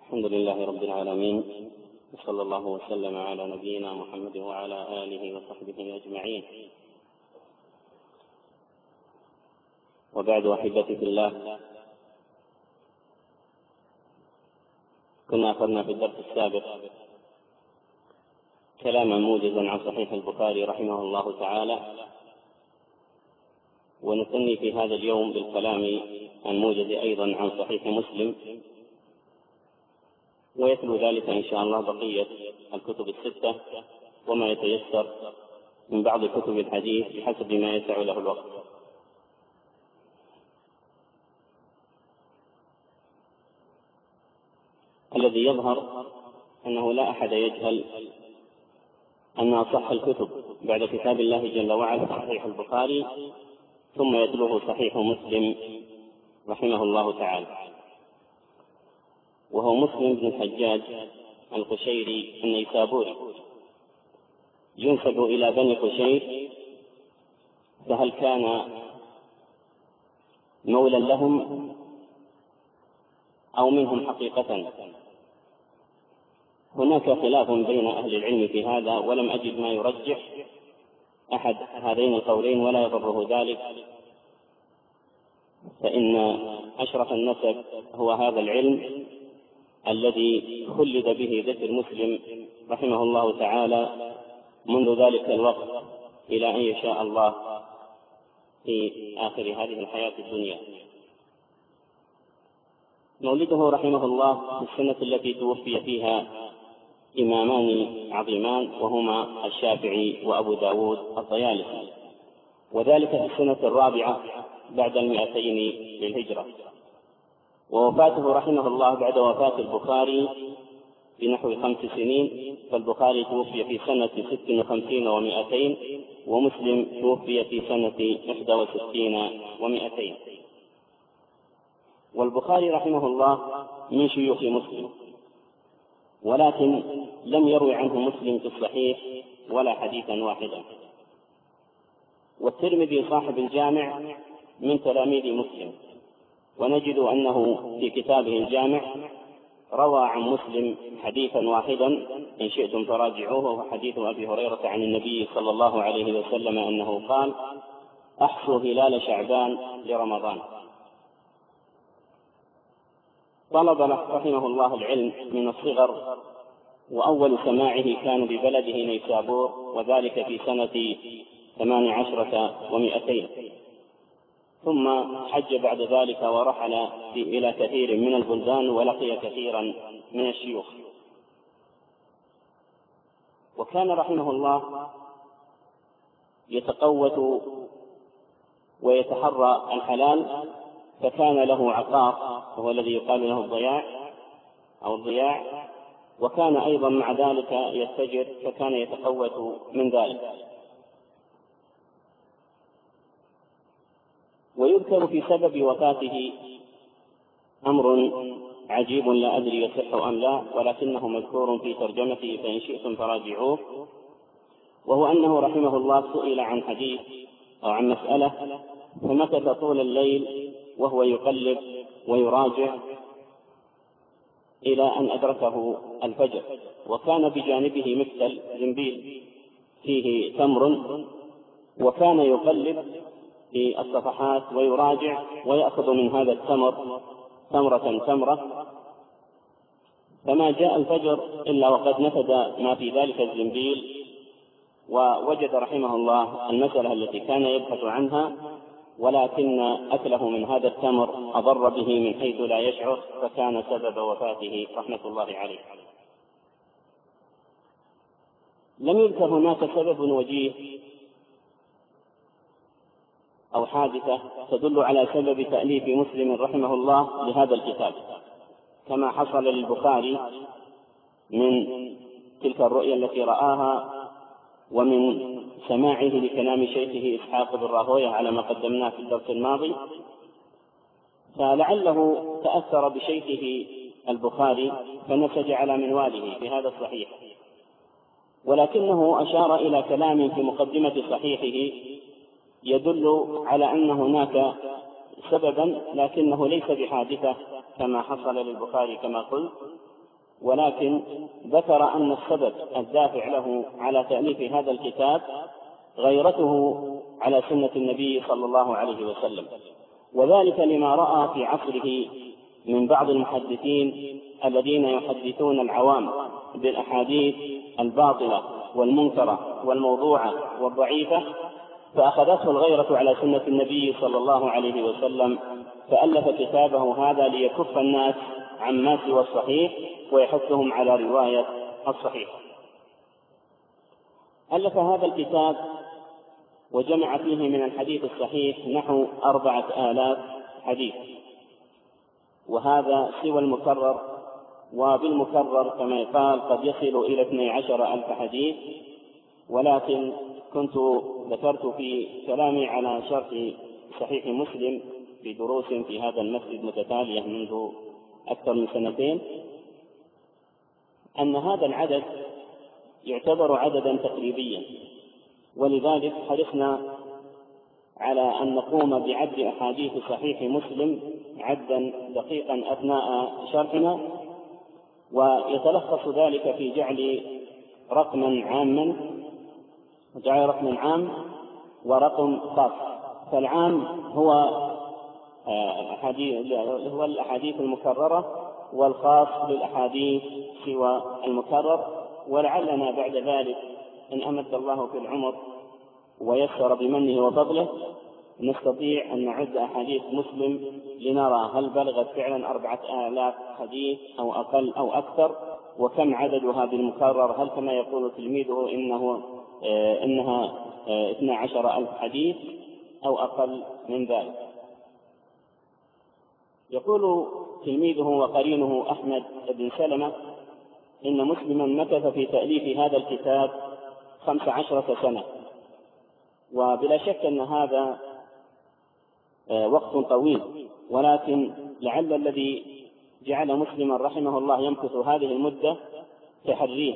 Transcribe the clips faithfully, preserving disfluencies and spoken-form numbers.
الحمد لله رب العالمين، وصلى الله وسلم على نبينا محمد وعلى آله وصحبه أجمعين. وبعد، أحبتي في الله، كنا أخذنا في الدرس السابق كلاما موجزا عن صحيح البخاري رحمه الله تعالى، ونثني في هذا اليوم بالكلام الموجز أيضا عن صحيح مسلم، ويتلو ذلك إن شاء الله بقية الكتب الستة وما يتيسر من بعض كتب الحديث بحسب ما يسع له الوقت. الذي يظهر أنه لا أحد يجهل أن أصح الكتب بعد كتاب الله جل وعلا صحيح البخاري، ثم يتلوه صحيح مسلم رحمه الله تعالى، وهو مسلم بن الحجاج القشيري النيسابوري، ينسب إلى بني قشير، فهل كان مولا لهم أو منهم حقيقة؟ هناك خلاف بين أهل العلم في هذا، ولم أجد ما يرجح أحد هذين القولين ولا يضره ذلك، فإن أشرف النسب هو هذا العلم الذي خلد به ذكر مسلم رحمه الله تعالى منذ ذلك الوقت إلى أن يشاء الله في آخر هذه الحياة الدنيا. مولده رحمه الله في السنة التي توفي فيها إمامان عظيمان، وهما الشافعي وأبو داود الطيالسي، وذلك في السنة الرابعة بعد المئتين للهجرة، ووفاته رحمه الله بعد وفاة البخاري بنحو خمس سنين، فالبخاري توفي في سنة ست وخمسين ومئتين، ومسلم توفي في سنة إحدى وستين ومئتين. والبخاري رحمه الله من شيوخ مسلم، ولكن لم يروي عنه مسلم في الصحيح ولا حديثا واحدا. والترمذي صاحب الجامع من تلاميذ مسلم، ونجد أنه في كتابه الجامع روى عن مسلم حديثا واحدا إن شئتم فراجعوه، وهو حديث أبي هريرة عن النبي صلى الله عليه وسلم أنه قال: أحصوا هلال شعبان لرمضان. طلب رحمه الله العلم من الصغر، وأول سماعه كان ببلده نيسابور، وذلك في سنة ثمان عشرة ومئتين، ثم حج بعد ذلك ورحل إلى كثير من البلدان ولقي كثيرا من الشيوخ. وكان رحمه الله يتقوت ويتحرى الحلال، فكان له عقار وهو الذي يقال له الضياع أو الضياع، وكان أيضا مع ذلك يتجر، فكان يتقوت من ذلك. ويذكر في سبب وفاته أمر عجيب لا أدري يصح أم لا، ولكنه مذكور في ترجمته فإن شئتم فراجعوه، وهو أنه رحمه الله سئل عن حديث أو عن مسألة، فمكث طول الليل وهو يقلب ويراجع إلى أن أدركه الفجر، وكان بجانبه مثل زنبيل فيه تمر، وكان يقلب في الصفحات ويراجع ويأخذ من هذا التمر تمرة تمرة، فما جاء الفجر إلا وقد نفد ما في ذلك الزنبيل، ووجد رحمه الله المسألة التي كان يبحث عنها، ولكن أكله من هذا التمر أضر به من حيث لا يشعر، فكان سبب وفاته رحمة الله عليه. لم يذكر هناك سبب وجيه أو حادثة تدل على سبب تأليف مسلم رحمه الله لهذا الكتاب، كما حصل للبخاري من تلك الرؤيا التي رآها، ومن سماعه لكلام شيخه إسحاق بن راهويه على ما قدمناه في الدرس الماضي، فلعله تأثر بشيخه البخاري فنسج على منواله في هذا الصحيح، ولكنه أشار إلى كلام في مقدمة صحيحه يدل على أن هناك سببا، لكنه ليس بحادثة كما حصل للبخاري كما قلت، ولكن ذكر أن السبب الدافع له على تأليف هذا الكتاب غيرته على سنة النبي صلى الله عليه وسلم، وذلك لما رأى في عصره من بعض المحدثين الذين يحدثون العوام بالأحاديث الباطلة والمنكرة والموضوعة والضعيفة، فأخذته الغيرة على سنة النبي صلى الله عليه وسلم، فألف كتابه هذا ليكف الناس عما سوى الصحيح ويحثهم على رواية الصحيح. ألف هذا الكتاب وجمع فيه من الحديث الصحيح نحو أربعة آلاف حديث، وهذا سوى المكرر، وبالمكرر كما يقال قد يصل إلى اثني عشر ألف حديث، ولكن كنت ذكرت في كلامي على شرح صحيح مسلم في دروس في هذا المسجد متتالية منذ أكثر من سنتين أن هذا العدد يعتبر عددا تقريبيا، ولذلك حرصنا على أن نقوم بعد أحاديث صحيح مسلم عدا دقيقا أثناء شرحنا، ويتلخص ذلك في جعل رقما عاما جعل رقم عام ورقم خاص. فالعام هو الأحاديث هو الأحاديث المكررة، والخاص بالأحاديث سوى المكرر. ولعلنا بعد ذلك إن أمد الله في العمر ويسر بمنه وفضله نستطيع أن نعد أحاديث مسلم لنرى هل بلغت فعلا أربعة آلاف حديث أو أقل أو أكثر، وكم عددها بالمكرر، هل كما يقول تلميذه إنه آه إنها آه اثنا عشر ألف حديث أو أقل من ذلك. يقول تلميذه وقرينه أحمد بن سلمة إن مسلما مكث في تأليف هذا الكتاب خمس عشرة سنة، وبلا شك أن هذا وقت طويل، ولكن لعل الذي جعل مسلما رحمه الله يمكث هذه المدة تحريه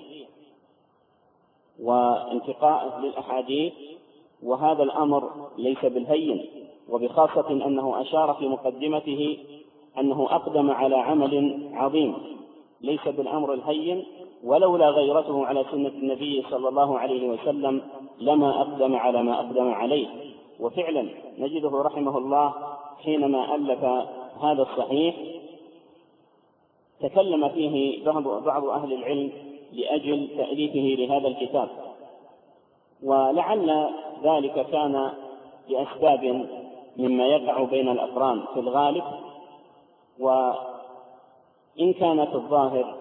وانتقاء للأحاديث، وهذا الأمر ليس بالهين، وبخاصة أنه أشار في مقدمته أنه أقدم على عمل عظيم ليس بالأمر الهين، ولولا غيرته على سنة النبي صلى الله عليه وسلم لما أقدم على ما أقدم عليه. وفعلا نجده رحمه الله حينما ألف هذا الصحيح تكلم فيه بعض أهل العلم لأجل تأليفه لهذا الكتاب، ولعل ذلك كان لأسباب مما يقع بين الأقران في الغالب، وإن كانت الظاهر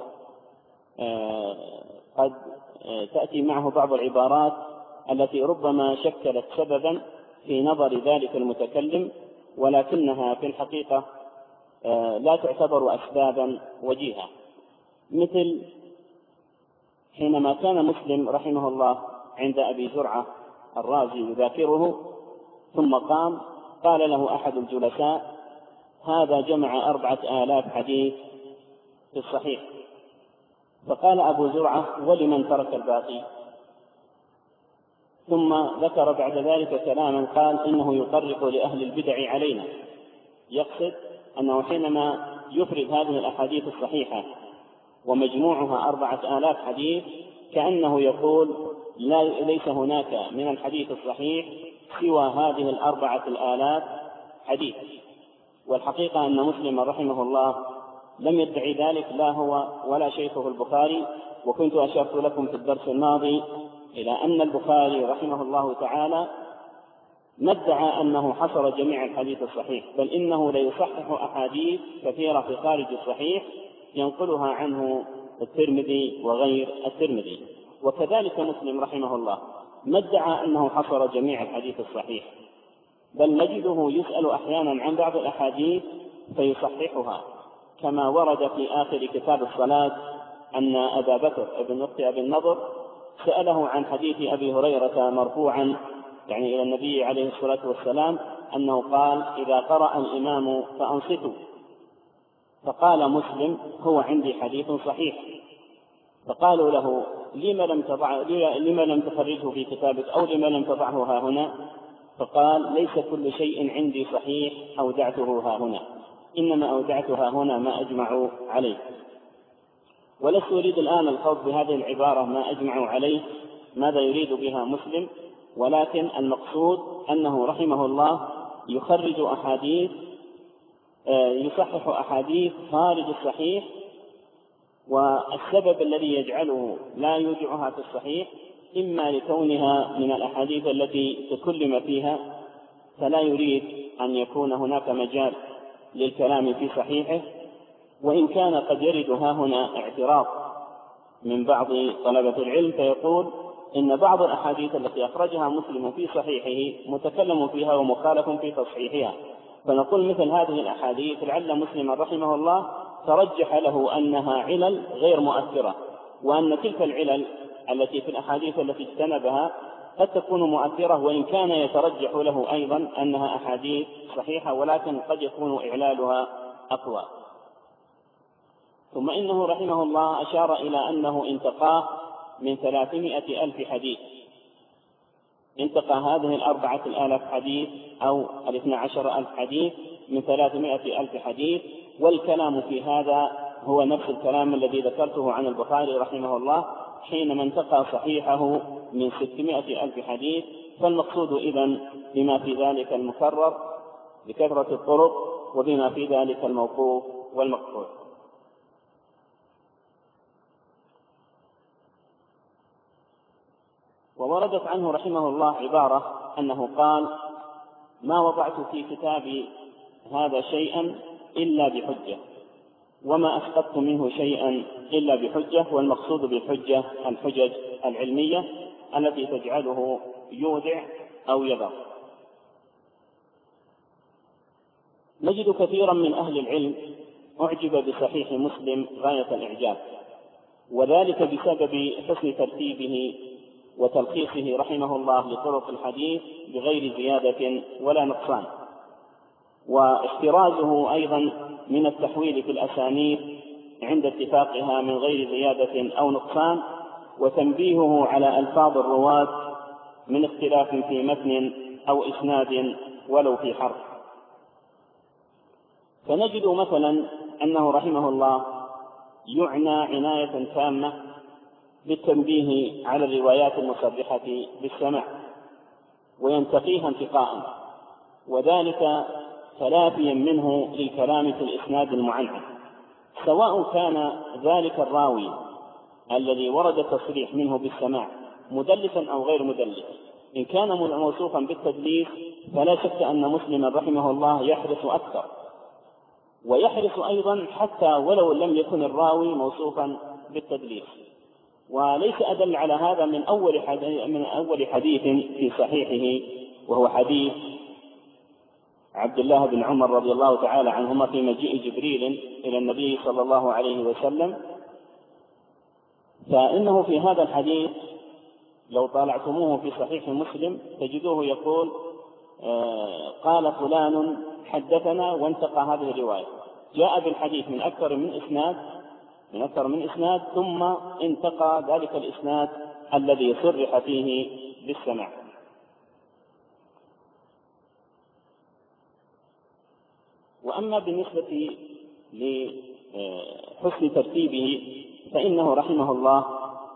قد تأتي معه بعض العبارات التي ربما شكلت سببا في نظر ذلك المتكلم، ولكنها في الحقيقة لا تعتبر أسبابا وجيهة. مثل حينما كان مسلم رحمه الله عند أبي زرعة الرازي يذاكره، ثم قام قال له أحد الجلساء: هذا جمع أربعة آلاف حديث في الصحيح. فقال أبو زرعة: ولمن ترك الباقي؟ ثم ذكر بعد ذلك كلاما قال: إنه يطرق لأهل البدع علينا، يقصد أنه حينما يفرد هذه الأحاديث الصحيحة ومجموعها أربعة آلاف حديث كأنه يقول لا ليس هناك من الحديث الصحيح سوى هذه الأربعة الآلاف حديث. والحقيقة أن مسلم رحمه الله لم يدعي ذلك، لا هو ولا شيخه البخاري. وكنت أشرت لكم في الدرس الماضي إلى أن البخاري رحمه الله تعالى ما ادعى أنه حصر جميع الحديث الصحيح، بل إنه ليصحح أحاديث كثيرة في خارج الصحيح ينقلها عنه الترمذي وغير الترمذي. وكذلك مسلم رحمه الله ما ادعى أنه حصر جميع الحديث الصحيح، بل نجده يسأل أحيانا عن بعض الأحاديث فيصححها، كما ورد في آخر كتاب الصلاة أن أبا بكر ابن أخت أبي النضر سأله عن حديث أبي هريرة مرفوعا يعني إلى النبي عليه الصلاة والسلام أنه قال: إذا قرأ الإمام فأنصتوا. فقال مسلم: هو عندي حديث صحيح. فقالوا له: لما لم تضع لما لم تخرجه في كتابك أو لما لم تضعه ها هنا؟ فقال: ليس كل شيء عندي صحيح أودعته ها هنا، إنما أودعتها هنا ما أجمع عليه. ولست أريد الآن الخوض بهذه العبارة ما أجمع عليه ماذا يريد بها مسلم، ولكن المقصود أنه رحمه الله يخرج أحاديث يصحح أحاديث خارج الصحيح، والسبب الذي يجعله لا يوجعها في الصحيح إما لكونها من الأحاديث التي تكلم فيها فلا يريد أن يكون هناك مجال للكلام في صحيحه، وإن كان قد يرد ها هنا اعتراض من بعض طلبة العلم فيقول إن بعض الأحاديث التي أخرجها مسلم في صحيحه متكلم فيها ومخالف في تصحيحها، فنقول مثل هذه الأحاديث لعل مسلما رحمه الله ترجح له أنها علل غير مؤثرة، وأن تلك العلل التي في الأحاديث التي اجتنبها قد تكون مؤثرة، وإن كان يترجح له أيضا أنها أحاديث صحيحة ولكن قد يكون إعلالها أقوى. ثم إنه رحمه الله أشار إلى أنه انتقاه من ثلاثمائة ألف حديث، انتقى هذه الأربعة الآلاف حديث أو الاثنى عشر ألف حديث من ثلاثمائة ألف حديث، والكلام في هذا هو نفس الكلام الذي ذكرته عن البخاري رحمه الله حينما انتقى صحيحه من ستمائة ألف حديث. فالمقصود إذن بما في ذلك المكرر بكثرة الطرق، وبما في ذلك الموقوف والمقطوع. ووردت عنه رحمه الله عبارة أنه قال: ما وضعت في كتابي هذا شيئا إلا بحجة، وما أسقطت منه شيئا إلا بحجة. والمقصود بالحجة الحجج العلمية التي تجعله يودع أو يضع. نجد كثيرا من أهل العلم أعجب بصحيح مسلم غاية الإعجاب، وذلك بسبب حسن ترتيبه وتلخيصه رحمه الله لطرق الحديث بغير زيادة ولا نقصان، واحترازه أيضا من التحويل في الأسانيد عند اتفاقها من غير زيادة أو نقصان، وتنبيهه على ألفاظ الرواة من اختلاف في متن أو إسناد ولو في حرف. فنجد مثلا أنه رحمه الله يعنى عناية تامة بالتنبيه على الروايات المصرحة بالسمع وينتقيها انتقاء، وذلك تلافيا منه للكلام في الإسناد المعنعن، سواء كان ذلك الراوي الذي ورد التصريح منه بالسماع مدلسا أو غير مدلس. إن كان موصوفا بالتدليس فلا شك أن مسلما رحمه الله يحرص أكثر، ويحرص أيضا حتى ولو لم يكن الراوي موصوفا بالتدليس. وليس أدل على هذا من أول حديث, من أول حديث في صحيحه، وهو حديث عبد الله بن عمر رضي الله تعالى عنهما في مجيء جبريل إلى النبي صلى الله عليه وسلم. فإنه في هذا الحديث لو طالعتموه في صحيح مسلم تجدوه يقول: آه قال فلان حدثنا، وانتقى هذه الرواية، جاء بالحديث من أكثر من إسناد من أكثر من إسناد ثم انتقى ذلك الإسناد الذي صرح فيه بالسماع. وأما بالنسبة لحسن ترتيبه فإنه رحمه الله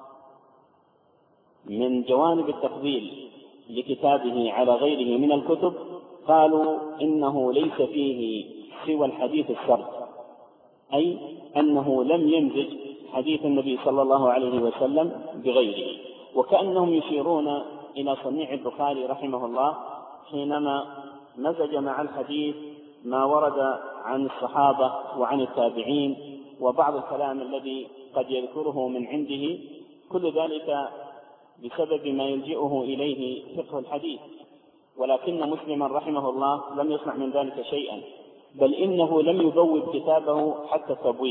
من جوانب التفضيل لكتابه على غيره من الكتب قالوا إنه ليس فيه سوى الحديث السرد، أي أنه لم يمزج حديث النبي صلى الله عليه وسلم بغيره، وكأنهم يشيرون إلى صنيع البخاري رحمه الله حينما مزج مع الحديث ما ورد عن الصحابة وعن التابعين وبعض الكلام الذي قد يذكره من عنده، كل ذلك بسبب ما يلجئه إليه فقه الحديث. ولكن مسلما رحمه الله لم يصنع من ذلك شيئا، بل إنه لم يبوب كتابه حتى التبويب.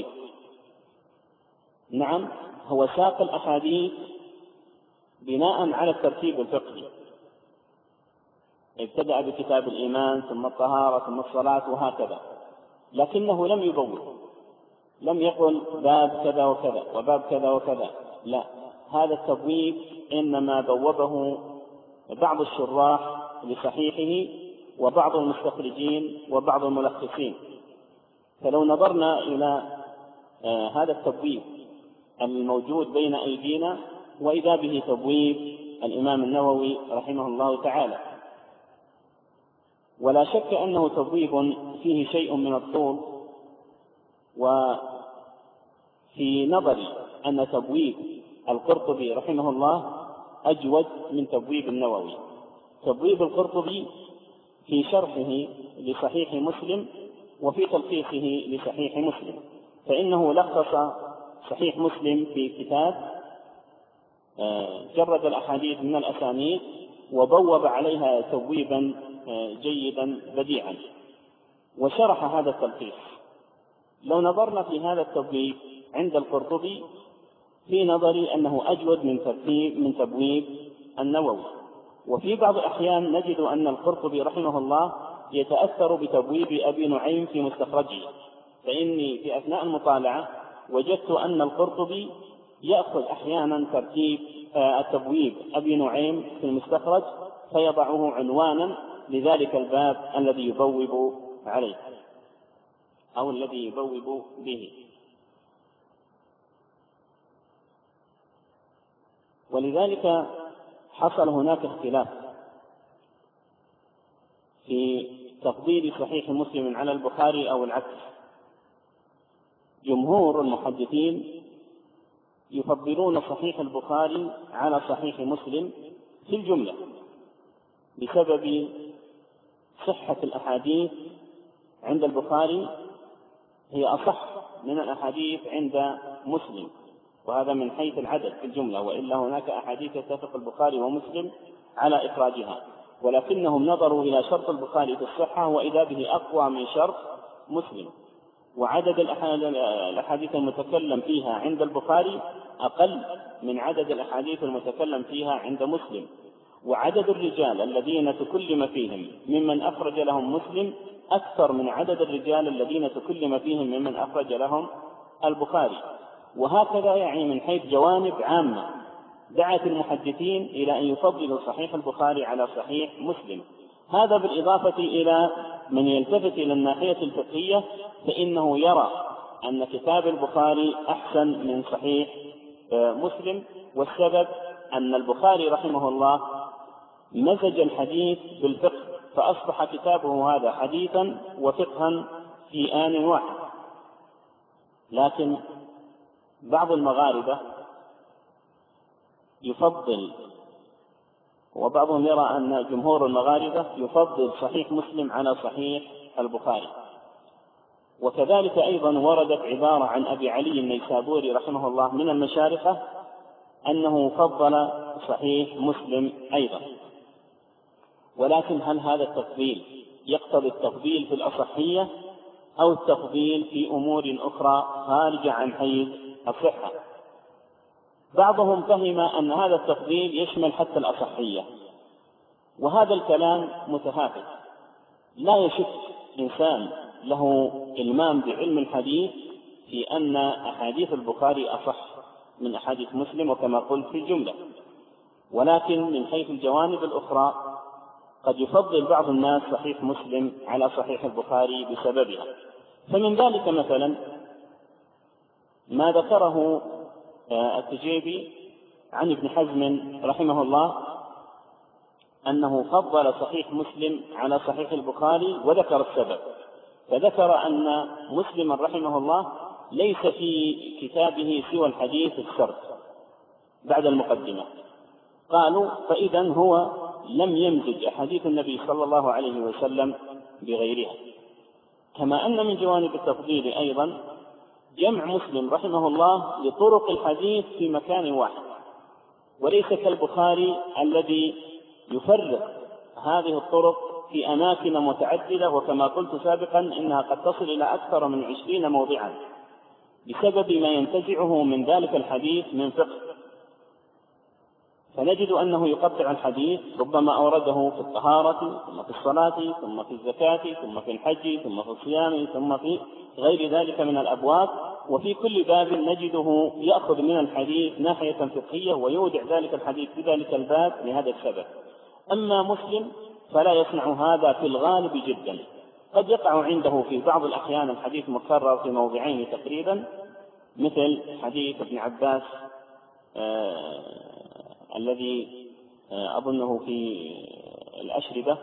نعم، هو ساق الأحاديث بناء على الترتيب الفقهي، ابتدأ بكتاب الإيمان ثم الطهارة ثم الصلاة وهكذا، لكنه لم يبوب، لم يقل باب كذا وكذا وباب كذا وكذا، لا، هذا التبويب إنما بوبه بعض الشراح لصحيحه وبعض المستخرجين وبعض الملخصين. فلو نظرنا إلى آه هذا التبويب الموجود بين أيدينا، وإذا به تبويب الإمام النووي رحمه الله تعالى. ولا شك أنه تبويب فيه شيء من الطول، وفي نظري أن تبويب القرطبي رحمه الله أجود من تبويب النووي. تبويب القرطبي في شرحه لصحيح مسلم وفي تلخيصه لصحيح مسلم، فإنه لخص صحيح مسلم في كتاب جرد الأحاديث من الأسانيد وبوب عليها تبويبا جيدا بديعا، وشرح هذا التلخيص. لو نظرنا في هذا التبويب عند القرطبي في نظري أنه أجود من ترتيب من تبويب النووي. وفي بعض الأحيان نجد أن القرطبي رحمه الله يتأثر بتبويب أبي نعيم في مستخرجه، فإني في أثناء المطالعة وجدت أن القرطبي يأخذ أحيانا ترتيب التبويب أبي نعيم في المستخرج فيضعه عنوانا لذلك الباب الذي يبوب عليه أو الذي يبوب به. ولذلك حصل هناك اختلاف في تفضيل صحيح مسلم على البخاري أو العكس. جمهور المحدثين يفضلون صحيح البخاري على صحيح مسلم في الجملة بسبب صحة الأحاديث عند البخاري هي أصح من الأحاديث عند مسلم، وهذا من حيث العدد في الجملة، وإلا هناك أحاديث يتفق البخاري ومسلم على إخراجها، ولكنهم نظروا إلى شرط البخاري في الصحة وإذا به أقوى من شرط مسلم. وعدد الأحاديث المتكلم فيها عند البخاري أقل من عدد الأحاديث المتكلم فيها عند مسلم، وعدد الرجال الذين تكلم فيهم ممن أخرج لهم مسلم أكثر من عدد الرجال الذين تكلم فيهم ممن أخرج لهم البخاري. وهكذا يعني من حيث جوانب عامة دعت المحدثين إلى أن يفضلوا صحيح البخاري على صحيح مسلم. هذا بالإضافة إلى من يلتفت إلى الناحية الفقهية فإنه يرى أن كتاب البخاري أحسن من صحيح مسلم، والسبب أن البخاري رحمه الله مزج الحديث بالفقه، فأصبح كتابه هذا حديثا وفقها في آن واحد. لكن بعض المغاربة يفضل، وبعضهم يرى أن جمهور المغاربة يفضل صحيح مسلم على صحيح البخاري. وكذلك أيضا وردت عبارة عن أبي علي النيسابوري رحمه الله من المشارقة أنه فضل صحيح مسلم أيضا. ولكن هل هذا التفضيل يقتضي التفضيل في الأصحية أو التفضيل في أمور أخرى خارجة عن حيز الصحة؟ بعضهم فهم أن هذا التفضيل يشمل حتى الأصحية، وهذا الكلام متهافت. لا يشك إنسان له إلمام بعلم الحديث في أن أحاديث البخاري أصح من أحاديث مسلم وكما قلت في الجملة، ولكن من حيث الجوانب الأخرى قد يفضل بعض الناس صحيح مسلم على صحيح البخاري بسببها. فمن ذلك مثلا ما ذكره التجيبي عن ابن حزم رحمه الله أنه فضل صحيح مسلم على صحيح البخاري وذكر السبب، فذكر أن مسلم رحمه الله ليس في كتابه سوى الحديث السرد بعد المقدمة. قالوا فإذا هو لم يمزج أحاديث النبي صلى الله عليه وسلم بغيرها. كما أن من جوانب التفضيل أيضا جمع مسلم رحمه الله لطرق الحديث في مكان واحد، وليس كالبخاري الذي يفرق هذه الطرق في أماكن متعددة، وكما قلت سابقا إنها قد تصل إلى أكثر من عشرين موضعا بسبب ما ينتزعه من ذلك الحديث من فقه. فنجد أنه يقطع الحديث، ربما أورده في الطهارة ثم في الصلاة ثم في الزكاة ثم في الحج ثم في الصيام ثم في غير ذلك من الأبواب، وفي كل باب نجده يأخذ من الحديث ناحية فقهية ويودع ذلك الحديث في ذلك الباب لهذا السبب. أما مسلم فلا يصنع هذا في الغالب جدا، قد يقع عنده في بعض الأحيان الحديث مكرر في موضعين تقريبا، مثل حديث ابن عباس آه الذي آه أظنه في الأشربة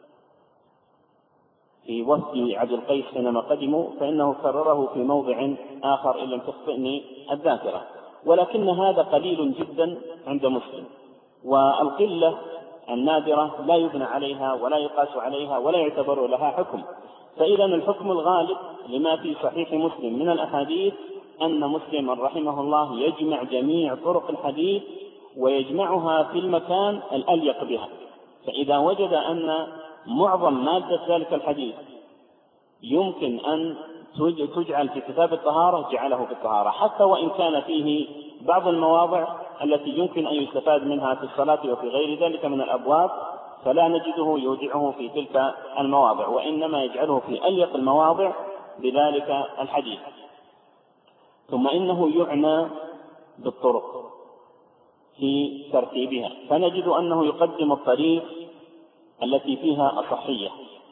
في وفد عبد القيس حينما قدموا، فإنه كرره في موضع آخر إن لم تخطئني الذاكرة، ولكن هذا قليل جدا عند مسلم، والقلة النادرة لا يبنى عليها ولا يقاس عليها ولا يعتبر لها حكم. فإذا الحكم الغالب لما في صحيح مسلم من الأحاديث أن مسلم رحمه الله يجمع جميع طرق الحديث ويجمعها في المكان الأليق بها. فإذا وجد أن معظم مادة ذلك الحديث يمكن أن تجعل في كتاب الطهارة جعله في الطهارة، حتى وإن كان فيه بعض المواضع التي يمكن أن يستفاد منها في الصلاة وفي غير ذلك من الأبواب، فلا نجده يودعه في تلك المواضع، وإنما يجعله في أليق المواضع بذلك الحديث. ثم إنه يعنى بالطرق في ترتيبها، فنجد أنه يقدم الطريق التي فيها أصحية،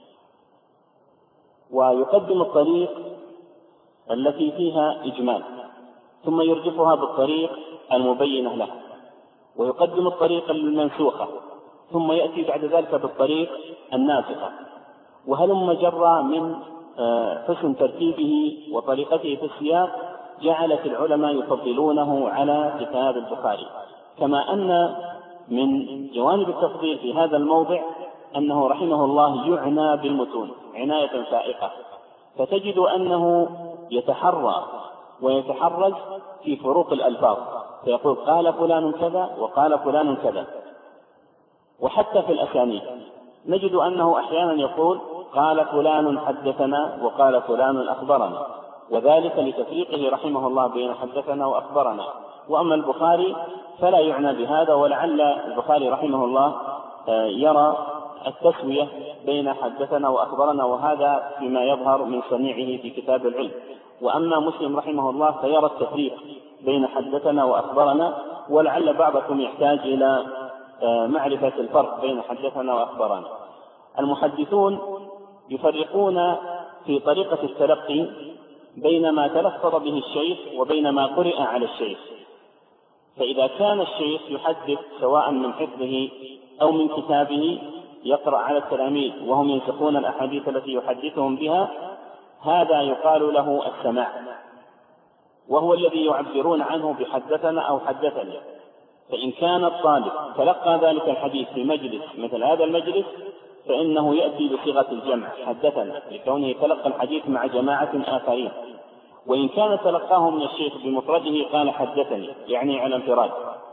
ويقدم الطريق التي فيها إجمال، ثم يرجفها بالطريق المبينة لها، ويقدم الطريق المنسوخة، ثم يأتي بعد ذلك بالطريق الناسخة، وهلم جرى من حسن ترتيبه وطريقته في السياق جعلت العلماء يفضلونه على كتاب البخاري. كما أن من جوانب التفضيل في هذا الموضع أنه رحمه الله يعنى بالمتون عناية فائقة، فتجد أنه يتحرى ويتحرز في فروق الألفاظ، فيقول قال فلان كذا وقال فلان كذا. وحتى في الأسانيد نجد أنه أحيانا يقول قال فلان حدثنا وقال فلان أخبرنا، وذلك لتفريقه رحمه الله بين حدثنا وأخبرنا. وأما البخاري فلا يعنى بهذا، ولعل البخاري رحمه الله يرى التسوية بين حدثنا وأخبرنا، وهذا فيما يظهر من صنيعه في كتاب العلم. وأما مسلم رحمه الله فيرى التفريق بين حدثنا وأخبرنا، ولعل بعضكم يحتاج إلى معرفة الفرق بين حدثنا وأخبرنا. المحدثون يفرقون في طريقة التلقي بين ما تلفظ به الشيخ وبين ما قرئ على الشيخ. فإذا كان الشيخ يحدث سواء من حفظه أو من كتابه يقرأ على التلاميذ وهم ينسخون الأحاديث التي يحدثهم بها، هذا يقال له السماع، وهو الذي يعبرون عنه بحدثنا أو حدثني. فإن كان الطالب تلقى ذلك الحديث في مجلس مثل هذا المجلس فإنه يأتي بصيغة الجمع حدثنا، لكونه تلقى الحديث مع جماعة آخرين. وإن كان تلقاه من الشيخ بمفرده قال حدثني، يعني على انفراد.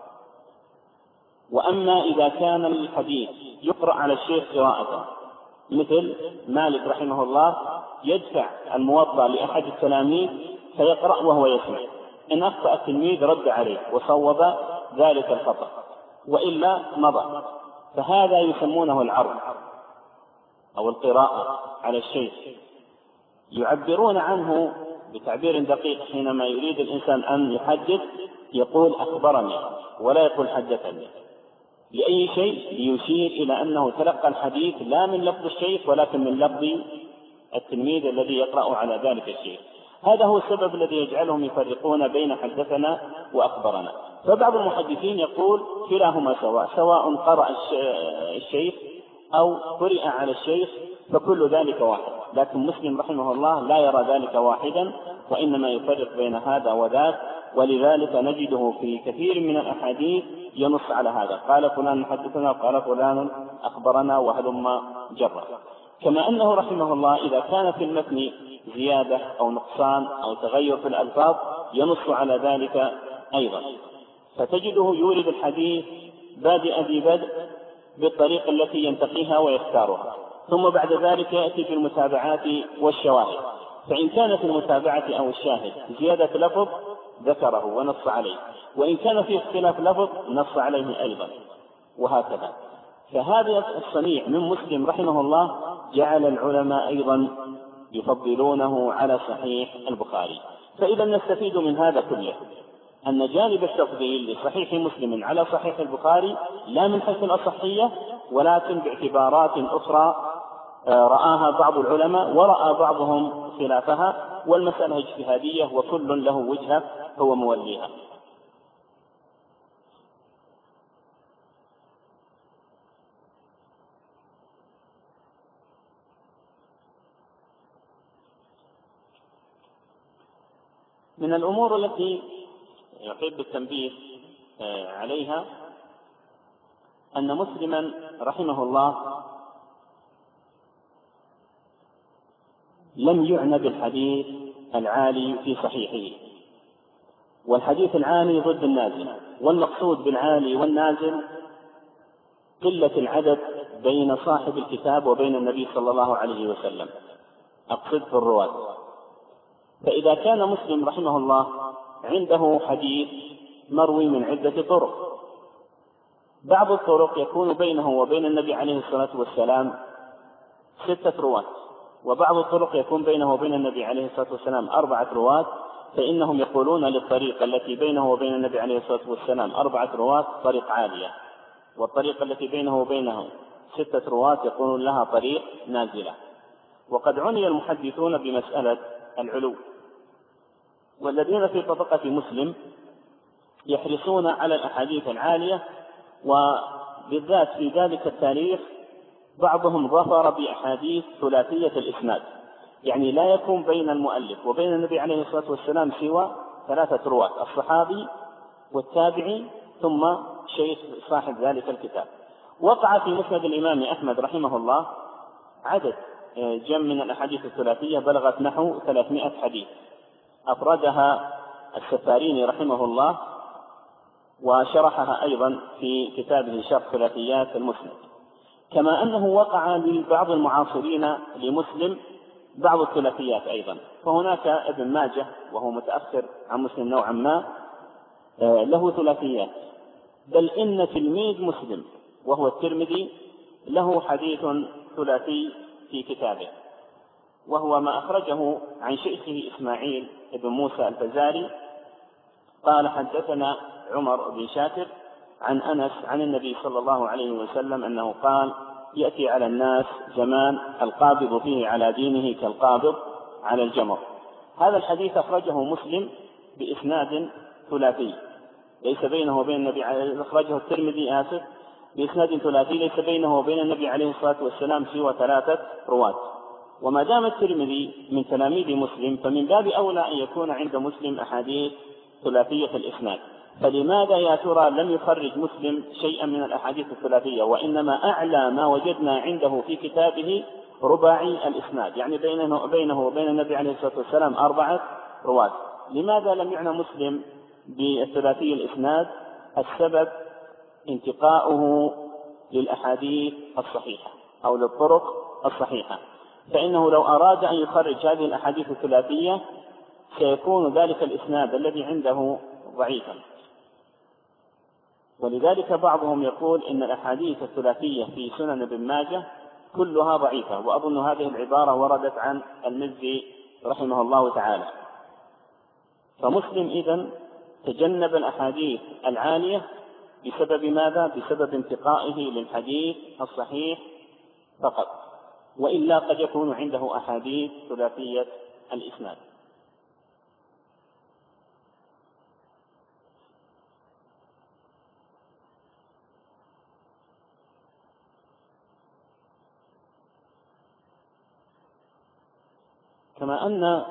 وأما إذا كان الحديث يقرأ على الشيخ قراءة، مثل مالك رحمه الله يدفع الموطأ لأحد التلاميذ فيقرأ وهو يسمع، إن أخطأ التلميذ رد عليه وصوب ذلك الخطأ، وإلا مضى. فهذا يسمونه العرض أو القراءة على الشيخ، يعبرون عنه بتعبير دقيق. حينما يريد الإنسان أن يحدث يقول أخبرني ولا يقول حدثني، لأي شيء ليشير إلى أنه تلقى الحديث لا من لفظ الشيخ ولكن من لفظ التلميذ الذي يقرأ على ذلك الشيخ. هذا هو السبب الذي يجعلهم يفرقون بين حدثنا وأخبرنا. فبعض المحدثين يقول كلاهما سواء، سواء قرأ الشيخ أو قرئ على الشيخ فكل ذلك واحد. لكن مسلم رحمه الله لا يرى ذلك واحدا، وإنما يفرق بين هذا وذاك، ولذلك نجده في كثير من الأحاديث ينص على هذا، قال فلان حدثنا وقال فلان أخبرنا وهلم جرا. كما أنه رحمه الله إذا كان في المتن زيادة أو نقصان أو تغير في الألفاظ ينص على ذلك أيضا. فتجده يورد الحديث بادئ ببدء بالطريقة التي ينتقيها ويختارها، ثم بعد ذلك يأتي في المتابعات والشواهد. فإن كان في المتابعة أو الشاهد زيادة لفظ ذكره ونص عليه، وإن كان في اختلاف لفظ نص عليه أيضا، وهكذا. فهذا الصنيع من مسلم رحمه الله جعل العلماء أيضا يفضلونه على صحيح البخاري. فإذا نستفيد من هذا كله أن جانب التفضيل لصحيح مسلم على صحيح البخاري لا من حيث الأصحية، ولكن باعتبارات أخرى رآها بعض العلماء ورأى بعضهم خلافها، والمسألة اجتهادية وكل له وجهة هو موليها. من الأمور التي يحب التنبيه عليها أن مسلما رحمه الله لم يعنى بالحديث العالي في صحيحه، والحديث العالي ضد النازل، والمقصود بالعالي والنازل قلة العدد بين صاحب الكتاب وبين النبي صلى الله عليه وسلم، أقصد في الرواة. فإذا كان مسلم رحمه الله عنده حديث مروي من عدة طرق، بعض الطرق يكون بينه وبين النبي عليه الصلاة والسلام ستة رواة، وبعض الطرق يكون بينه وبين النبي عليه الصلاة والسلام أربعة رواة، فإنهم يقولون للطريق التي بينه وبين النبي عليه الصلاة والسلام أربعة رواة طريق عالية، والطريق التي بينه وبينه ستة رواة يقولون لها طريق نازلة. وقد عني المحدثون بمسألة العلو، والذين في طبقة مسلم يحرصون على الأحاديث العالية، وبالذات في ذلك التاريخ بعضهم ظفر بأحاديث ثلاثية الإسناد، يعني لا يكون بين المؤلف وبين النبي عليه الصلاة والسلام سوى ثلاثة رواة، الصحابي والتابعي ثم شيخ صاحب ذلك الكتاب. وقع في مسند الإمام أحمد رحمه الله عدد جم من الأحاديث الثلاثية بلغت نحو ثلاثمائة حديث، أفردها السفاريني رحمه الله وشرحها أيضا في كتابه شرح ثلاثيات المسند. كما أنه وقع لبعض المعاصرين لمسلم بعض الثلاثيات أيضا، فهناك ابن ماجه وهو متأخر عن مسلم نوعا ما له ثلاثيات، بل إن تلميذ مسلم وهو الترمذي له حديث ثلاثي في كتابه، وهو ما أخرجه عن شيخه إسماعيل بن موسى الفزاري قال حدثنا عمر بن شاكر عن أنس عن النبي صلى الله عليه وسلم أنه قال: يأتي على الناس زمان القابض فيه على دينه كالقابض على الجمر. هذا الحديث أخرجه مسلم بإسناد ثلاثي ليس بينه وبين النبي، أخرجه الترمذي آسف بإسناد ثلاثي ليس بينه وبين النبي عليه الصلاة والسلام سوى ثلاثة رواة. وما دام الترمذي من تلاميذ مسلم فمن باب أولى أن يكون عند مسلم أحاديث ثلاثية الإسناد، فلماذا يا ترى لم يخرج مسلم شيئا من الأحاديث الثلاثية، وإنما أعلى ما وجدنا عنده في كتابه رباعي الإسناد، يعني بينه, بينه وبين النبي عليه الصلاة والسلام أربعة رواة؟ لماذا لم يعنى مسلم بالثلاثي الإسناد؟ السبب انتقاؤه للأحاديث الصحيحة أو للطرق الصحيحة، فإنه لو أراد أن يخرج هذه الأحاديث الثلاثية سيكون ذلك الإسناد الذي عنده ضعيفا. ولذلك بعضهم يقول إن الأحاديث الثلاثية في سنن ابن ماجه كلها ضعيفة، وأظن هذه العبارة وردت عن المزي رحمه الله تعالى. فمسلم إذن تجنب الأحاديث العالية بسبب ماذا؟ بسبب انتقائه للحديث الصحيح فقط، وإلا قد يكون عنده أحاديث ثلاثية الإسناد. كما أن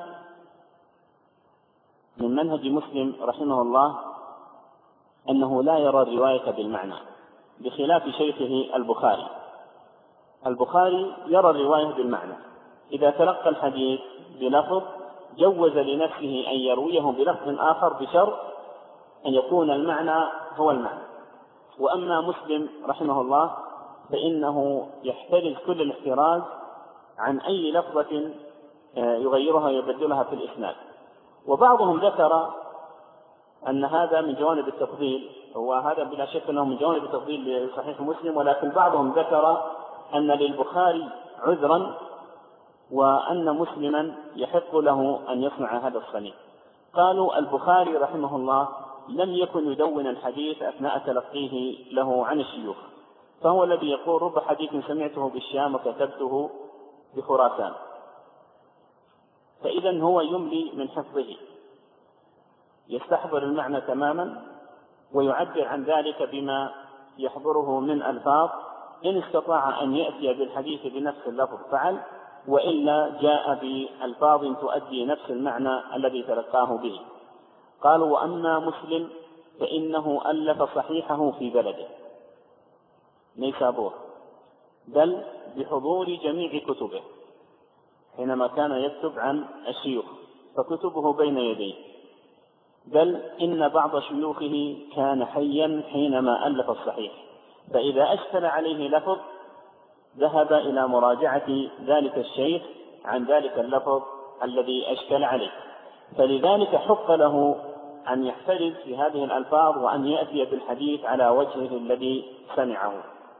من منهج مسلم رحمه الله أنه لا يرى الرواية بالمعنى، بخلاف شيخه البخاري. البخاري يرى الرواية بالمعنى، إذا تلقى الحديث بلفظ جوز لنفسه أن يرويه بلفظ آخر بشرط أن يكون المعنى هو المعنى. وأما مسلم رحمه الله فإنه يحترز كل الاحتراز عن أي لفظة يغيرها ويبدلها في الإسناد. وبعضهم ذكر أن هذا من جوانب التفضيل، وهذا بلا شك أنه من جوانب التفضيل لصحيح مسلم، ولكن بعضهم ذكر أن للبخاري عذرا وأن مسلما يحق له أن يصنع هذا الصنيع. قالوا البخاري رحمه الله لم يكن يدون الحديث أثناء تلقيه له عن الشيوخ، فهو الذي يقول: رب حديث سمعته بالشام وكتبته بخراسان. فإذا هو يملي من حفظه، يستحضر المعنى تماما ويعبر عن ذلك بما يحضره من ألفاظ، إن استطاع أن يأتي بالحديث بنفس اللفظ فعل، وإلا جاء بألفاظ تؤدي نفس المعنى الذي تلقاه به. قالوا: وأما مسلم فإنه ألف صحيحه في بلده نيسابور، بل بحضور جميع كتبه حينما كان يكتب عن الشيوخ، فكتبه بين يديه، بل إن بعض شيوخه كان حيا حينما ألف الصحيح، فإذا أشكل عليه لفظ ذهب إلى مراجعة ذلك الشيخ عن ذلك اللفظ الذي أشكل عليه، فلذلك حق له أن يحترز في هذه الألفاظ وأن يأتي بالحديث على وجهه الذي سمعه.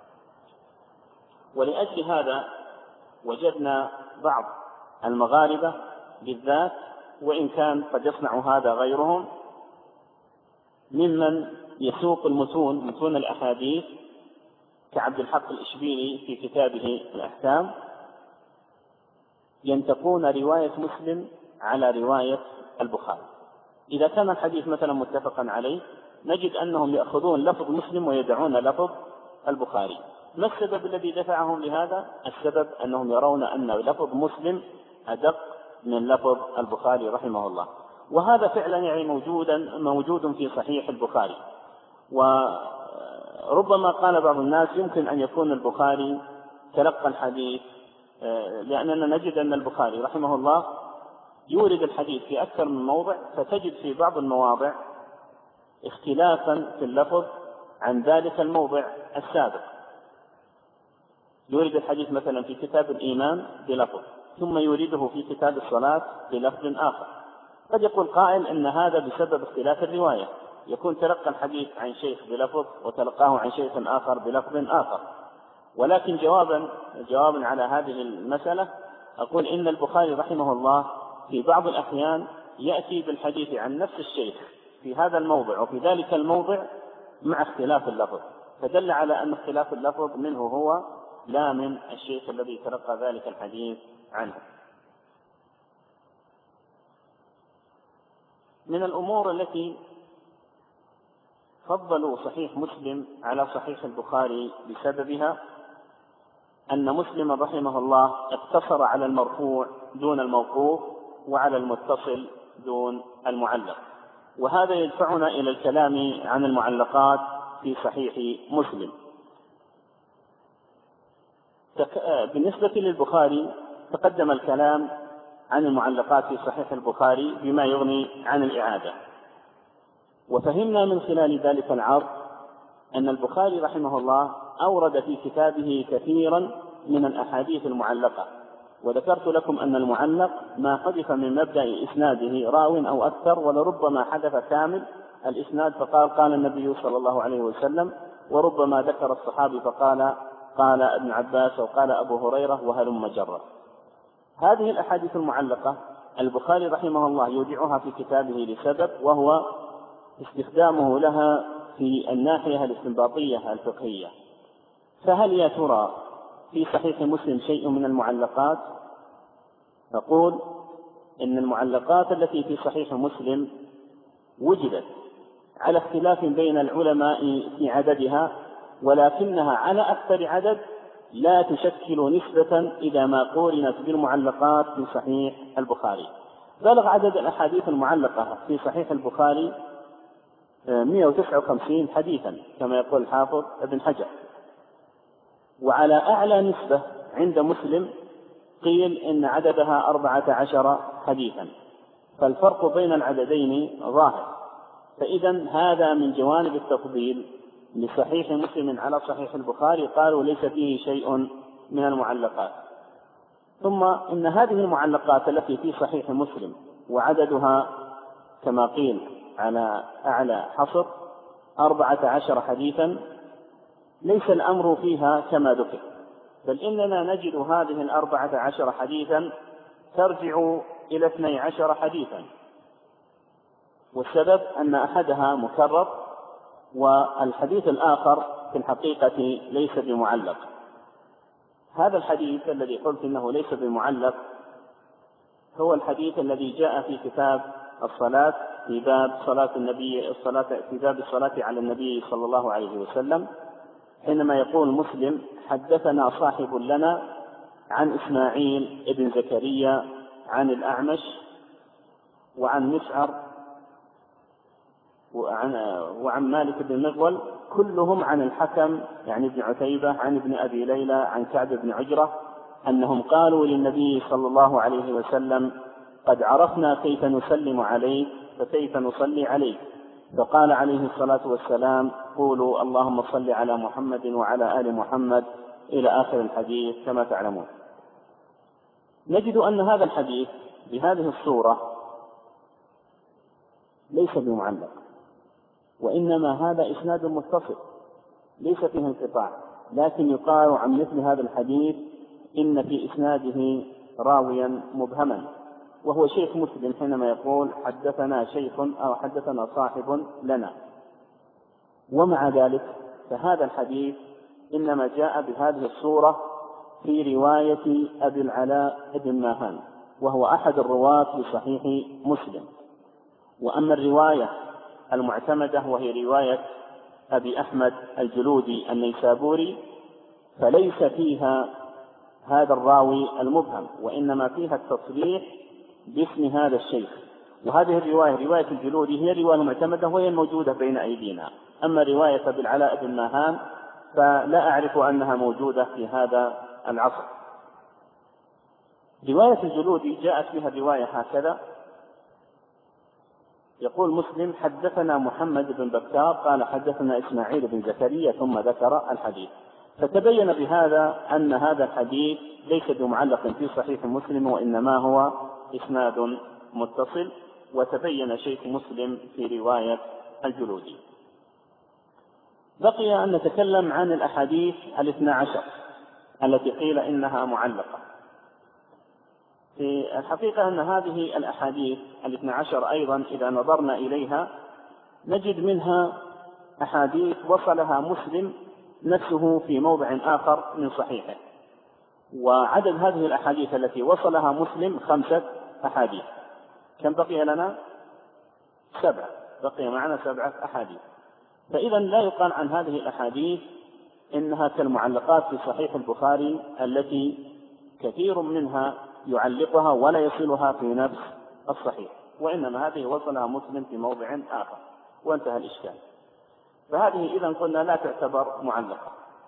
ولأجل هذا وجدنا بعض المغاربة بالذات، وإن كان قد يصنع هذا غيرهم، ممن يسوق المتون متون الأحاديث كعبد الحق الإشبيلي في كتابه الأحكام، ينتقون رواية مسلم على رواية البخاري. إذا كان الحديث مثلا متفقا عليه نجد أنهم يأخذون لفظ مسلم ويدعون لفظ البخاري. ما السبب الذي دفعهم لهذا؟ السبب أنهم يرون أن لفظ مسلم أدق من لفظ البخاري رحمه الله، وهذا فعلا يعني موجودا موجود في صحيح البخاري. وربما قال بعض الناس يمكن أن يكون البخاري تلقى الحديث، لأننا نجد أن البخاري رحمه الله يورد الحديث في أكثر من موضع، فتجد في بعض المواضع اختلافا في اللفظ عن ذلك الموضع السابق. يورد الحديث مثلا في كتاب الإيمان بلفظ، ثم يورده في كتاب الصلاة بلفظ آخر. قد يقول قائل أن هذا بسبب اختلاف الرواية، يكون تلقى الحديث عن شيخ بلفظ وتلقاه عن شيخ آخر بلفظ آخر. ولكن جوابا جوابا على هذه المسألة أقول إن البخاري رحمه الله في بعض الأحيان يأتي بالحديث عن نفس الشيخ في هذا الموضع وفي ذلك الموضع مع اختلاف اللفظ، فدل على أن اختلاف اللفظ منه هو لا من الشيخ الذي تلقى ذلك الحديث عنه. من الأمور التي فضلوا صحيح مسلم على صحيح البخاري بسببها أن مسلم رحمه الله اقتصر على المرفوع دون الموقوف وعلى المتصل دون المعلق، وهذا يدفعنا إلى الكلام عن المعلقات في صحيح مسلم. بالنسبة للبخاري تقدم الكلام عن المعلقات في صحيح البخاري بما يغني عن الإعادة، وفهمنا من خلال ذلك العرض أن البخاري رحمه الله أورد في كتابه كثيرا من الأحاديث المعلقة، وذكرت لكم أن المعلق ما حدث من مبدأ إسناده راو أو أكثر، ولربما حدث كامل الإسناد فقال قال النبي صلى الله عليه وسلم، وربما ذكر الصحابي فقال قال ابن عباس وقال أبو هريرة وهلم جرة. هذه الأحاديث المعلقة البخاري رحمه الله يودعها في كتابه لسبب، وهو استخدامه لها في الناحية الاستنباطية الفقهية. فهل يا ترى في صحيح مسلم شيء من المعلقات؟ نقول إن المعلقات التي في صحيح مسلم وجدت على اختلاف بين العلماء في عددها، ولكنها على أكثر عدد لا تشكل نسبة إذا ما قورنت بالمعلقات في صحيح البخاري. بلغ عدد الأحاديث المعلقة في صحيح البخاري مئة وتسعة وخمسين حديثا كما يقول الحافظ ابن حجر، وعلى أعلى نسبة عند مسلم قيل إن عددها أربعة عشر حديثا، فالفرق بين العددين ظاهر. فإذا هذا من جوانب التفضيل لصحيح مسلم على صحيح البخاري، قالوا ليس فيه شيء من المعلقات. ثم إن هذه المعلقات التي في صحيح مسلم وعددها كما قيل على أعلى حصر أربعة عشر حديثا، ليس الأمر فيها كما ذكر، بل إننا نجد هذه الأربعة عشر حديثا ترجع إلى اثني عشر حديثا، والسبب أن أحدها مكرر والحديث الآخر في الحقيقة ليس بمعلق. هذا الحديث الذي قلت إنه ليس بمعلق هو الحديث الذي جاء في كتاب الصلاة في باب صلاة النبي الصلاة في باب الصلاة على النبي صلى الله عليه وسلم، حينما يقول مسلم: حدثنا صاحب لنا عن إسماعيل ابن زكريا عن الأعمش وعن مسعر وعن, وعن مالك بن مغول، كلهم عن الحكم يعني ابن عتيبة عن ابن أبي ليلى عن كعب بن عجرة أنهم قالوا للنبي صلى الله عليه وسلم: قد عرفنا كيف نسلم عليك فكيف نصلي عليك؟ فقال عليه الصلاة والسلام: قولوا اللهم صل على محمد وعلى آل محمد إلى آخر الحديث كما تعلمون. نجد أن هذا الحديث بهذه الصورة ليس بمعلق، وإنما هذا إسناد متصل ليس فيه انقطاع، لكن يقال عن مثل هذا الحديث إن في إسناده راويا مبهما، وهو شيخ مسلم حينما يقول: حدثنا شيخ أو حدثنا صاحب لنا. ومع ذلك فهذا الحديث إنما جاء بهذه الصورة في رواية أبي العلاء بن ماهان، وهو أحد الرواة في صحيح مسلم. وأما الرواية المعتمدة وهي رواية أبي أحمد الجلودي النيسابوري فليس فيها هذا الراوي المبهم، وإنما فيها التصريح باسم هذا الشيخ. وهذه الرواية رواية الجلودي هي الرواية المعتمدة وهي الموجودة بين أيدينا. أما رواية أبي العلاء بن ماهان فلا أعرف أنها موجودة في هذا العصر. رواية الجلودي جاءت فيها الرواية هكذا: يقول مسلم: حدثنا محمد بن بكار قال حدثنا إسماعيل بن زكريا، ثم ذكر الحديث. فتبين بهذا أن هذا الحديث ليس بمعلق في صحيح مسلم، وإنما هو إسناد متصل، وتبين شيخ مسلم في رواية الجلودي. بقي أن نتكلم عن الأحاديث الاثنى عشر التي قيل إنها معلقة. في الحقيقة أن هذه الأحاديث الاثنى عشر أيضا إذا نظرنا إليها نجد منها أحاديث وصلها مسلم نفسه في موضع آخر من صحيحه، وعدد هذه الأحاديث التي وصلها مسلم خمسة أحاديث. كم بقي لنا؟ سبعة، بقي معنا سبعة أحاديث. فإذا لا يقال عن هذه الأحاديث إنها كالمعلقات في صحيح البخاري التي كثير منها يعلقها ولا يصلها في نفس الصحيح، وإنما هذه وصلها مسلم في موضع آخر وانتهى الإشكال. فهذه إذا قلنا لا تعتبر معلقة.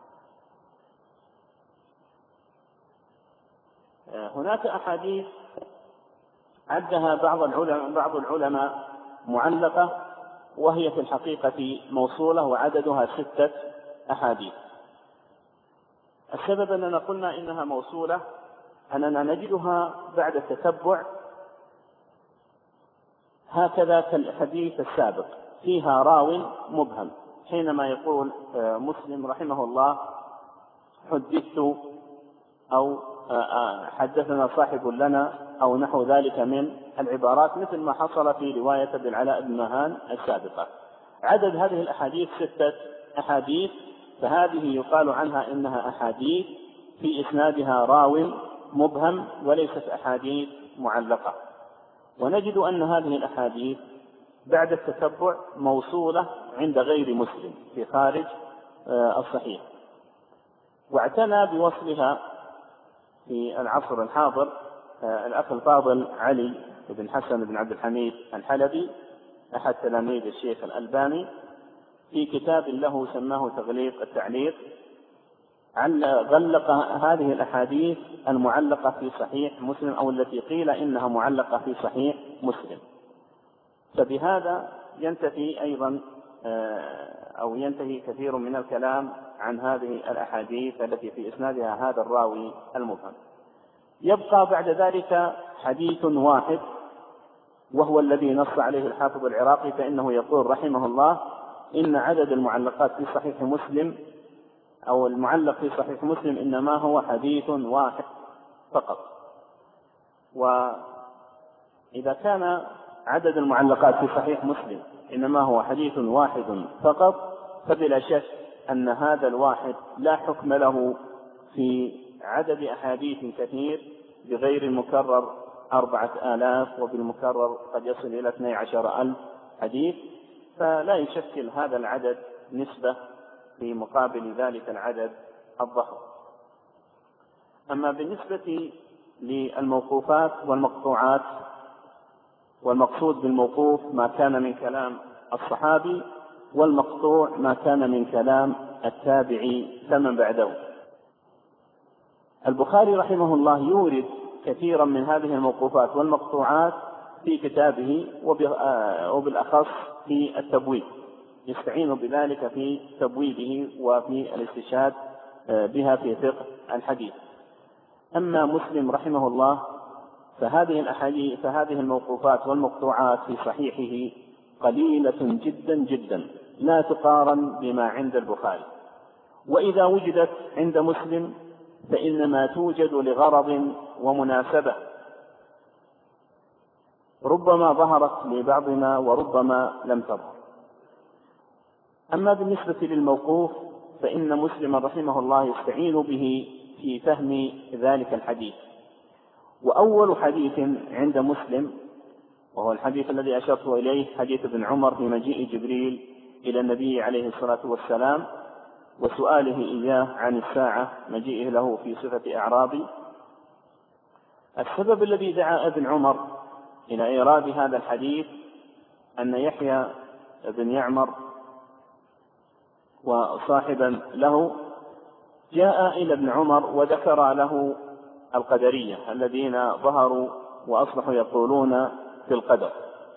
هناك أحاديث عدها بعض العلماء بعض العلماء معلقة، وهي في الحقيقة موصولة، وعددها ستة أحاديث. السبب أننا قلنا إنها موصولة أننا نجدها بعد التتبع هكذا كالحديث السابق فيها راو مبهم، حينما يقول مسلم رحمه الله: حدثت أو حدثنا صاحب لنا أو نحو ذلك من العبارات، مثل ما حصل في رواية ابن العلاء بن ماهان السابقة. عدد هذه الأحاديث ستة أحاديث، فهذه يقال عنها إنها أحاديث في إسنادها راو مبهم وليست أحاديث معلقة. ونجد أن هذه الأحاديث بعد التتبع موصولة عند غير مسلم في خارج الصحيح، واعتنى بوصلها في العصر الحاضر الأخ الفاضل علي بن حسن بن عبد الحميد الحلبي أحد تلاميذ الشيخ الألباني في كتاب له سماه تغليق التعليق، غلق هذه الأحاديث المعلقة في صحيح مسلم أو التي قيل إنها معلقة في صحيح مسلم. فبهذا ينتهي أيضا أو ينتهي كثير من الكلام عن هذه الأحاديث التي في إسنادها هذا الراوي المبهم. يبقى بعد ذلك حديث واحد وهو الذي نص عليه الحافظ العراقي، فإنه يقول رحمه الله: إن عدد المعلقات في صحيح مسلم أو المعلق في صحيح مسلم إنما هو حديث واحد فقط. وإذا كان عدد المعلقات في صحيح مسلم إنما هو حديث واحد فقط، فبلا شك أن هذا الواحد لا حكم له في عدد أحاديث كثير بغير المكرر أربعة آلاف، وبالمكرر قد يصل إلى اثني عشر ألف حديث، فلا يشكل هذا العدد نسبة في مقابل ذلك العدد الضخم. أما بالنسبة للموقوفات والمقطوعات، والمقصود بالموقوف ما كان من كلام الصحابي، والمقطوع ما كان من كلام التابعي فمن بعده. البخاري رحمه الله يورد كثيرا من هذه الموقوفات والمقطوعات في كتابه، وبالأخص في التبويب، يستعين بذلك في تبويبه وفي الاستشهاد بها في فقه الحديث. أما مسلم رحمه الله فهذه الأحاديث فهذه الموقوفات والمقطوعات في صحيحه قليلة جدا جدا، لا تقارن بما عند البخاري، وإذا وجدت عند مسلم فإنما توجد لغرض ومناسبة، ربما ظهرت لبعضنا وربما لم تظهر. أما بالنسبة للموقوف فإن مسلم رحمه الله يستعين به في فهم ذلك الحديث. وأول حديث عند مسلم وهو الحديث الذي أشرت إليه، حديث ابن عمر في مجيء جبريل إلى النبي عليه الصلاة والسلام وسؤاله إياه عن الساعة، مجيئه له في صفة أعرابي. السبب الذي دعا ابن عمر إلى إيراد هذا الحديث أن يحيى بن يعمر وصاحبا له جاء إلى ابن عمر وذكر له القدرية الذين ظهروا وأصبحوا يقولون في القدر،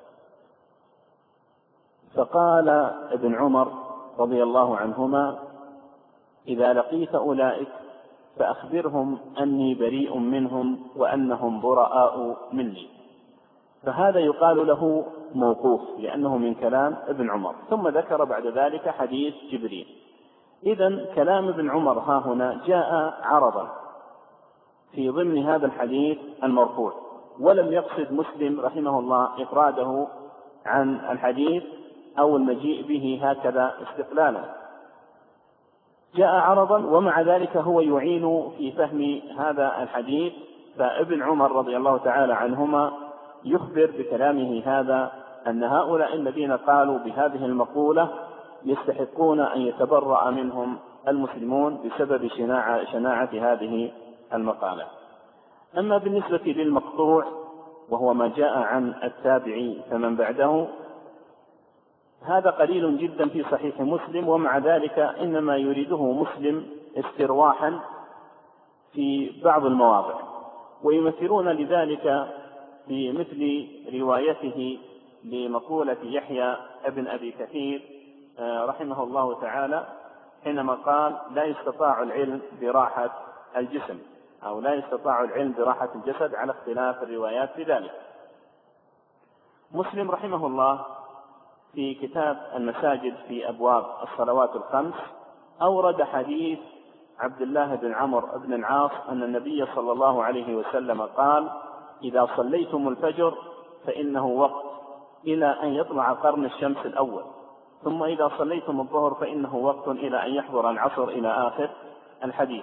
فقال ابن عمر رضي الله عنهما: إذا لقيت أولئك فأخبرهم أني بريء منهم وأنهم براء مني. فهذا يقال له موقوف لأنه من كلام ابن عمر. ثم ذكر بعد ذلك حديث جبريل. إذن كلام ابن عمر ها هنا جاء عرضا في ضمن هذا الحديث المرفوع، ولم يقصد مسلم رحمه الله إفراده عن الحديث أو المجيء به هكذا استقلالا، جاء عرضا، ومع ذلك هو يعين في فهم هذا الحديث. فابن عمر رضي الله تعالى عنهما يخبر بكلامه هذا أن هؤلاء الذين قالوا بهذه المقولة يستحقون أن يتبرأ منهم المسلمون بسبب شناعة, شناعة هذه المقالة. أما بالنسبة للمقطوع وهو ما جاء عن التابعي فمن بعده، هذا قليل جدا في صحيح مسلم، ومع ذلك إنما يريده مسلم استرواحا في بعض المواضع، ويمثلون لذلك بمثل روايته لمقولة يحيى ابن أبي كثير رحمه الله تعالى حينما قال: لا يستطاع العلم براحة الجسم، أو لا يستطاع العلم براحة الجسد، على اختلاف الروايات في ذلك. مسلم رحمه الله في كتاب المساجد في أبواب الصلوات الخمس أورد حديث عبد الله بن عمرو بن العاص أن النبي صلى الله عليه وسلم قال: إذا صليتم الفجر فإنه وقت إلى أن يطلع قرن الشمس الأول، ثم إذا صليتم الظهر فإنه وقت إلى أن يحضر العصر، إلى آخر الحديث.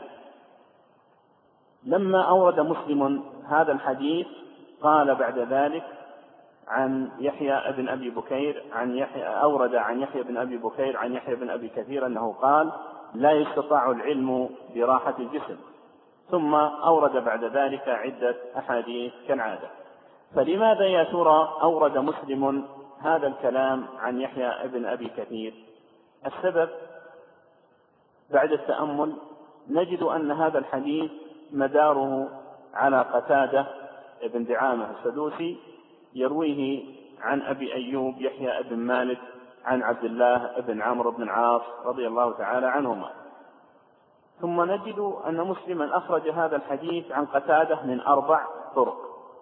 لما أورد مسلم هذا الحديث قال بعد ذلك عن يحيى بن أبي بكير عن يحيى أورد عن يحيى بن أبي بكير عن يحيى بن أبي كثير أنه قال: لا يستطاع العلم براحة الجسم، ثم أورد بعد ذلك عدة أحاديث كالعادة. فلماذا يا ترى أورد مسلم هذا الكلام عن يحيى بن أبي كثير؟ السبب بعد التأمل نجد أن هذا الحديث مداره على قتادة بن دعامة السدوسي يرويه عن أبي أيوب يحيى بن مالك عن عبد الله بن عمرو بن العاص رضي الله تعالى عنهما. ثم نجد أن مسلما أخرج هذا الحديث عن قتادة من أربع طرق،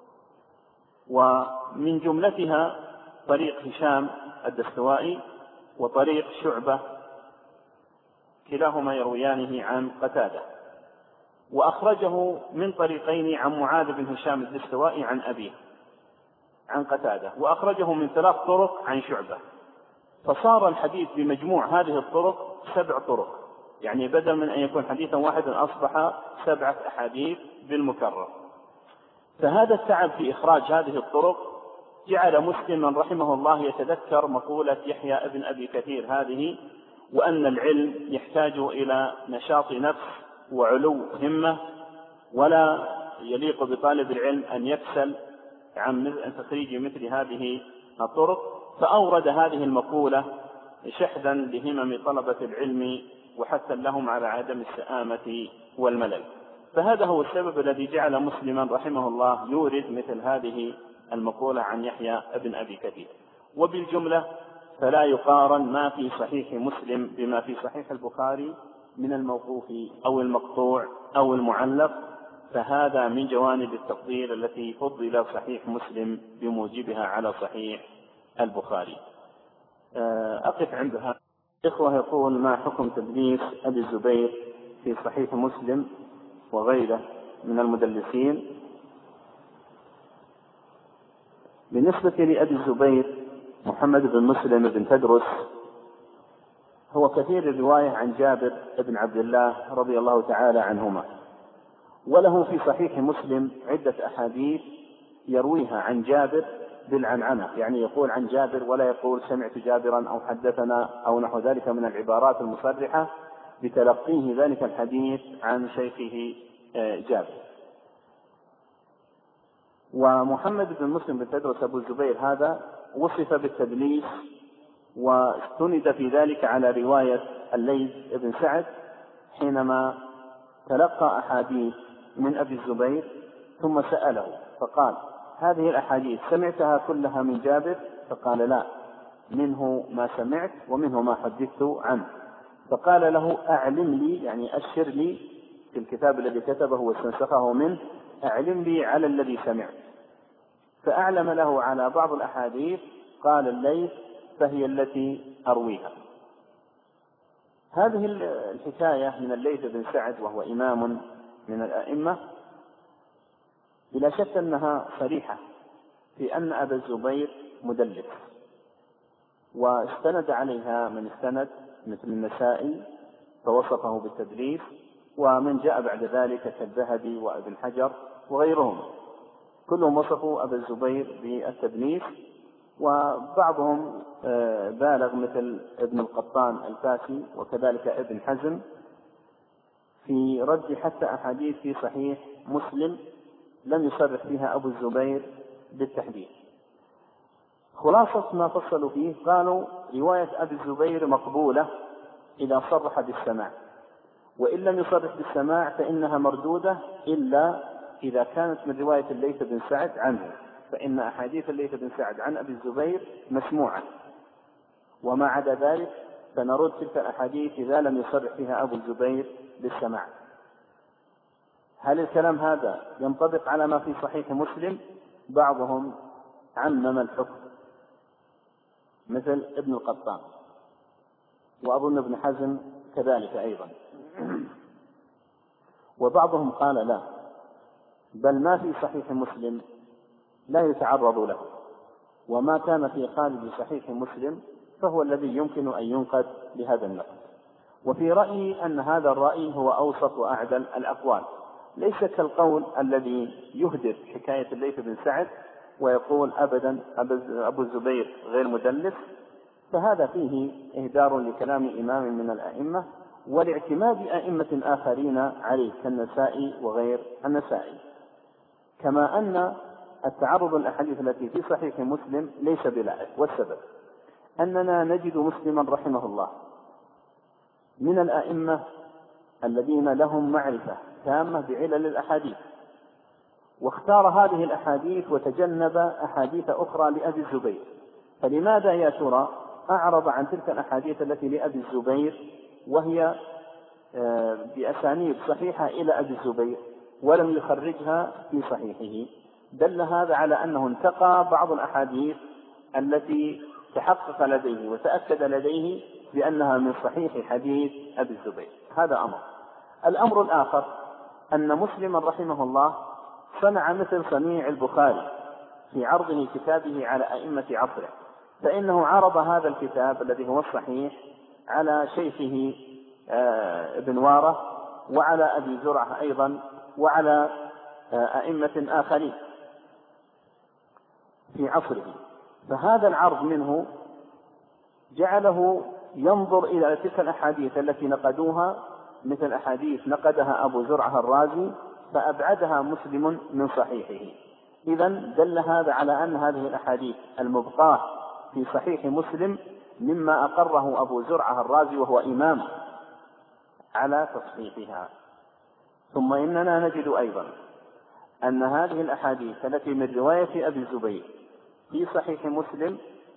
ومن جملتها طريق هشام الدستوائي وطريق شعبة، كلاهما يرويانه عن قتادة. وأخرجه من طريقين عن معاذ بن هشام الدستوائي عن أبيه عن قتادة، وأخرجه من ثلاث طرق عن شعبة. فصار الحديث بمجموع هذه الطرق سبع طرق، يعني بدل من أن يكون حديثا واحدا أصبح سبعة أحاديث بالمكرر. فهذا التعب في إخراج هذه الطرق جعل مسلما رحمه الله يتذكر مقولة يحيى ابن أبي كثير هذه، وأن العلم يحتاج إلى نشاط نفس وعلو همة، ولا يليق بطالب العلم أن يكسل عن تخريج مثل هذه الطرق، فأورد هذه المقولة شحذا لهمم طلبة العلم وحثا لهم على عدم السآمة والملل. فهذا هو السبب الذي جعل مسلما رحمه الله يورد مثل هذه المقولة عن يحيى ابن أبي كثير. وبالجملة فلا يقارن ما في صحيح مسلم بما في صحيح البخاري من الموقوف أو المقطوع أو المعلق، فهذا من جوانب التفضيل التي فضل صحيح مسلم بموجبها على صحيح البخاري. أقف عندها. إخوة يقول: ما حكم تدليس أبي الزبير في صحيح مسلم وغيره من المدلسين؟ بالنسبة لأبي الزبير محمد بن مسلم بن تدرس هو كثير الرواية عن جابر بن عبد الله رضي الله تعالى عنهما، وله في صحيح مسلم عدة أحاديث يرويها عن جابر بالعنعنة، يعني يقول عن جابر ولا يقول سمعت جابرا أو حدثنا أو نحو ذلك من العبارات المصرحة بتلقيه ذلك الحديث عن شيخه جابر. ومحمد بن مسلم بن تدرس أبو الزبير هذا وصف بالتدليس، واستند في ذلك على رواية الليث بن سعد حينما تلقى أحاديث من أبي الزبير ثم سأله فقال: هذه الأحاديث سمعتها كلها من جابر؟ فقال: لا، منه ما سمعت ومنه ما حدثت عنه. فقال له: أعلم لي، يعني أشر لي في الكتاب الذي كتبه واستنسخه منه، أعلم لي على الذي سمعت. فأعلم له على بعض الأحاديث. قال الليث: فهي التي أرويها. هذه الحكاية من الليث بن سعد وهو إمام من الأئمة بلا شك أنها صريحة في أن أبا الزبير مدلس، واستند عليها من استند مثل النسائي فوصفه بالتدليس، ومن جاء بعد ذلك كالذهبي وابن حجر وغيرهم، كلهم وصفوا أبا الزبير بالتدليس. وبعضهم بالغ مثل ابن القطان الفاسي وكذلك ابن حزم في رد حتى أحاديث في صحيح مسلم لم يصرح فيها أبو الزبير بالتحديث. خلاصة ما فصلوا فيه قالوا: رواية أبي الزبير مقبولة إذا صرح بالسماع، وإن لم يصرح بالسماع فإنها مردودة إلا إذا كانت من رواية الليث بن سعد عنه، فإن أحاديث الليث بن سعد عن أبي الزبير مسموعة، وما عدا ذلك فنرد تلك الأحاديث إذا لم يصرح فيها أبو الزبير بالسماع. هل الكلام هذا ينطبق على ما في صحيح مسلم؟ بعضهم عمم الحكم مثل ابن القطان، وأظن ابن حزم كذلك أيضا، وبعضهم قال لا، بل ما في صحيح مسلم لا يتعرض له، وما كان في خارج صحيح مسلم فهو الذي يمكن أن ينقد بهذا النقد. وفي رأيي أن هذا الرأي هو أوسط وأعدل الأقوال، ليس كالقول الذي يهدر حكاية الليث بن سعد ويقول أبدا أبو الزبير غير مدلس، فهذا فيه إهدار لكلام إمام من الأئمة والاعتماد أئمة آخرين عليه كالنسائي وغير النسائي. كما أن التعرض الأحاديث التي في صحيح مسلم ليس بلائق، والسبب أننا نجد مسلما رحمه الله من الأئمة الذين لهم معرفة تامة بعلل الأحاديث، واختار هذه الأحاديث وتجنب أحاديث أخرى لأبي الزبير. فلماذا يا ترى أعرض عن تلك الأحاديث التي لأبي الزبير وهي بأسانيد صحيحة إلى أبي الزبير ولم يخرجها في صحيحه؟ دل هذا على أنه انتقى بعض الأحاديث التي تحقق لديه وتأكد لديه بأنها من صحيح حديث أبي الزبير. هذا أمر. الأمر الآخر أن مسلما رحمه الله صنع مثل صنيع البخاري في عرضه كتابه على أئمة عصره، فإنه عرض هذا الكتاب الذي هو الصحيح على شيخه ابن وارة وعلى أبي زرعة أيضا وعلى أئمة آخرين في عصره. فهذا العرض منه جعله ينظر إلى تلك الأحاديث التي نقدوها، مثل أحاديث نقدها أبو زرعة الرازي فأبعدها مسلم من صحيحه. إذن دل هذا على أن هذه الأحاديث المبقاة في صحيح مسلم مما أقره أبو زرعة الرازي وهو إمام على تصحيحها. ثم إننا نجد أيضا أن هذه الأحاديث التي من رواية أبي الزبير في صحيح مسلم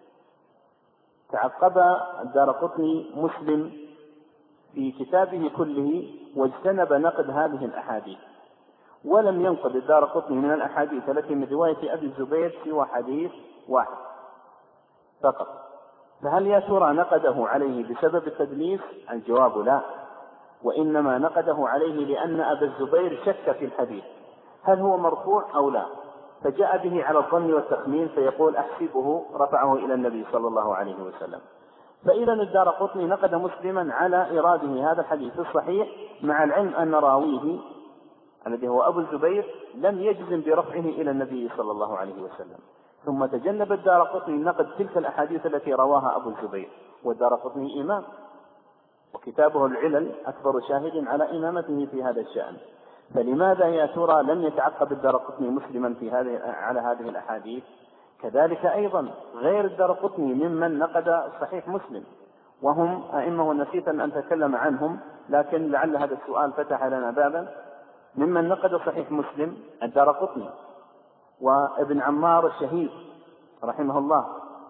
تعقب الدارقطني مسلم في كتابه كله واجتنب نقد هذه الأحاديث، ولم ينقد الدارقطني من الأحاديث التي من رواية أبي الزبير سوى حديث واحد فقط. فهل يا ترى نقده عليه بسبب التدليس؟ الجواب لا، وإنما نقده عليه لأن أبا الزبير شك في الحديث هل هو مرفوع أو لا، فجاء به على الظن والتخمين فيقول أحسبه رفعه إلى النبي صلى الله عليه وسلم. فإذا الدارقطني نقد مسلما على إراده هذا الحديث في الصحيح، مع العلم أن راويه الذي هو أبو الزبير لم يجزم برفعه إلى النبي صلى الله عليه وسلم. ثم تجنب الدارقطني نقد تلك الأحاديث التي رواها أبو الزبير، والدارقطني إمام وكتابه العلل أكبر شاهد على إمامته في هذا الشأن. فلماذا يا ترى لم يتعقب الدارقطني مسلما في هذه على هذه الأحاديث؟ كذلك أيضا غير الدارقطني ممن نقد صحيح مسلم، وهم أئمة نسيت أن أتكلم عنهم، لكن لعل هذا السؤال فتح لنا بابا. ممن نقد صحيح مسلم الدارقطني وابن عمار الشهيد رحمه الله،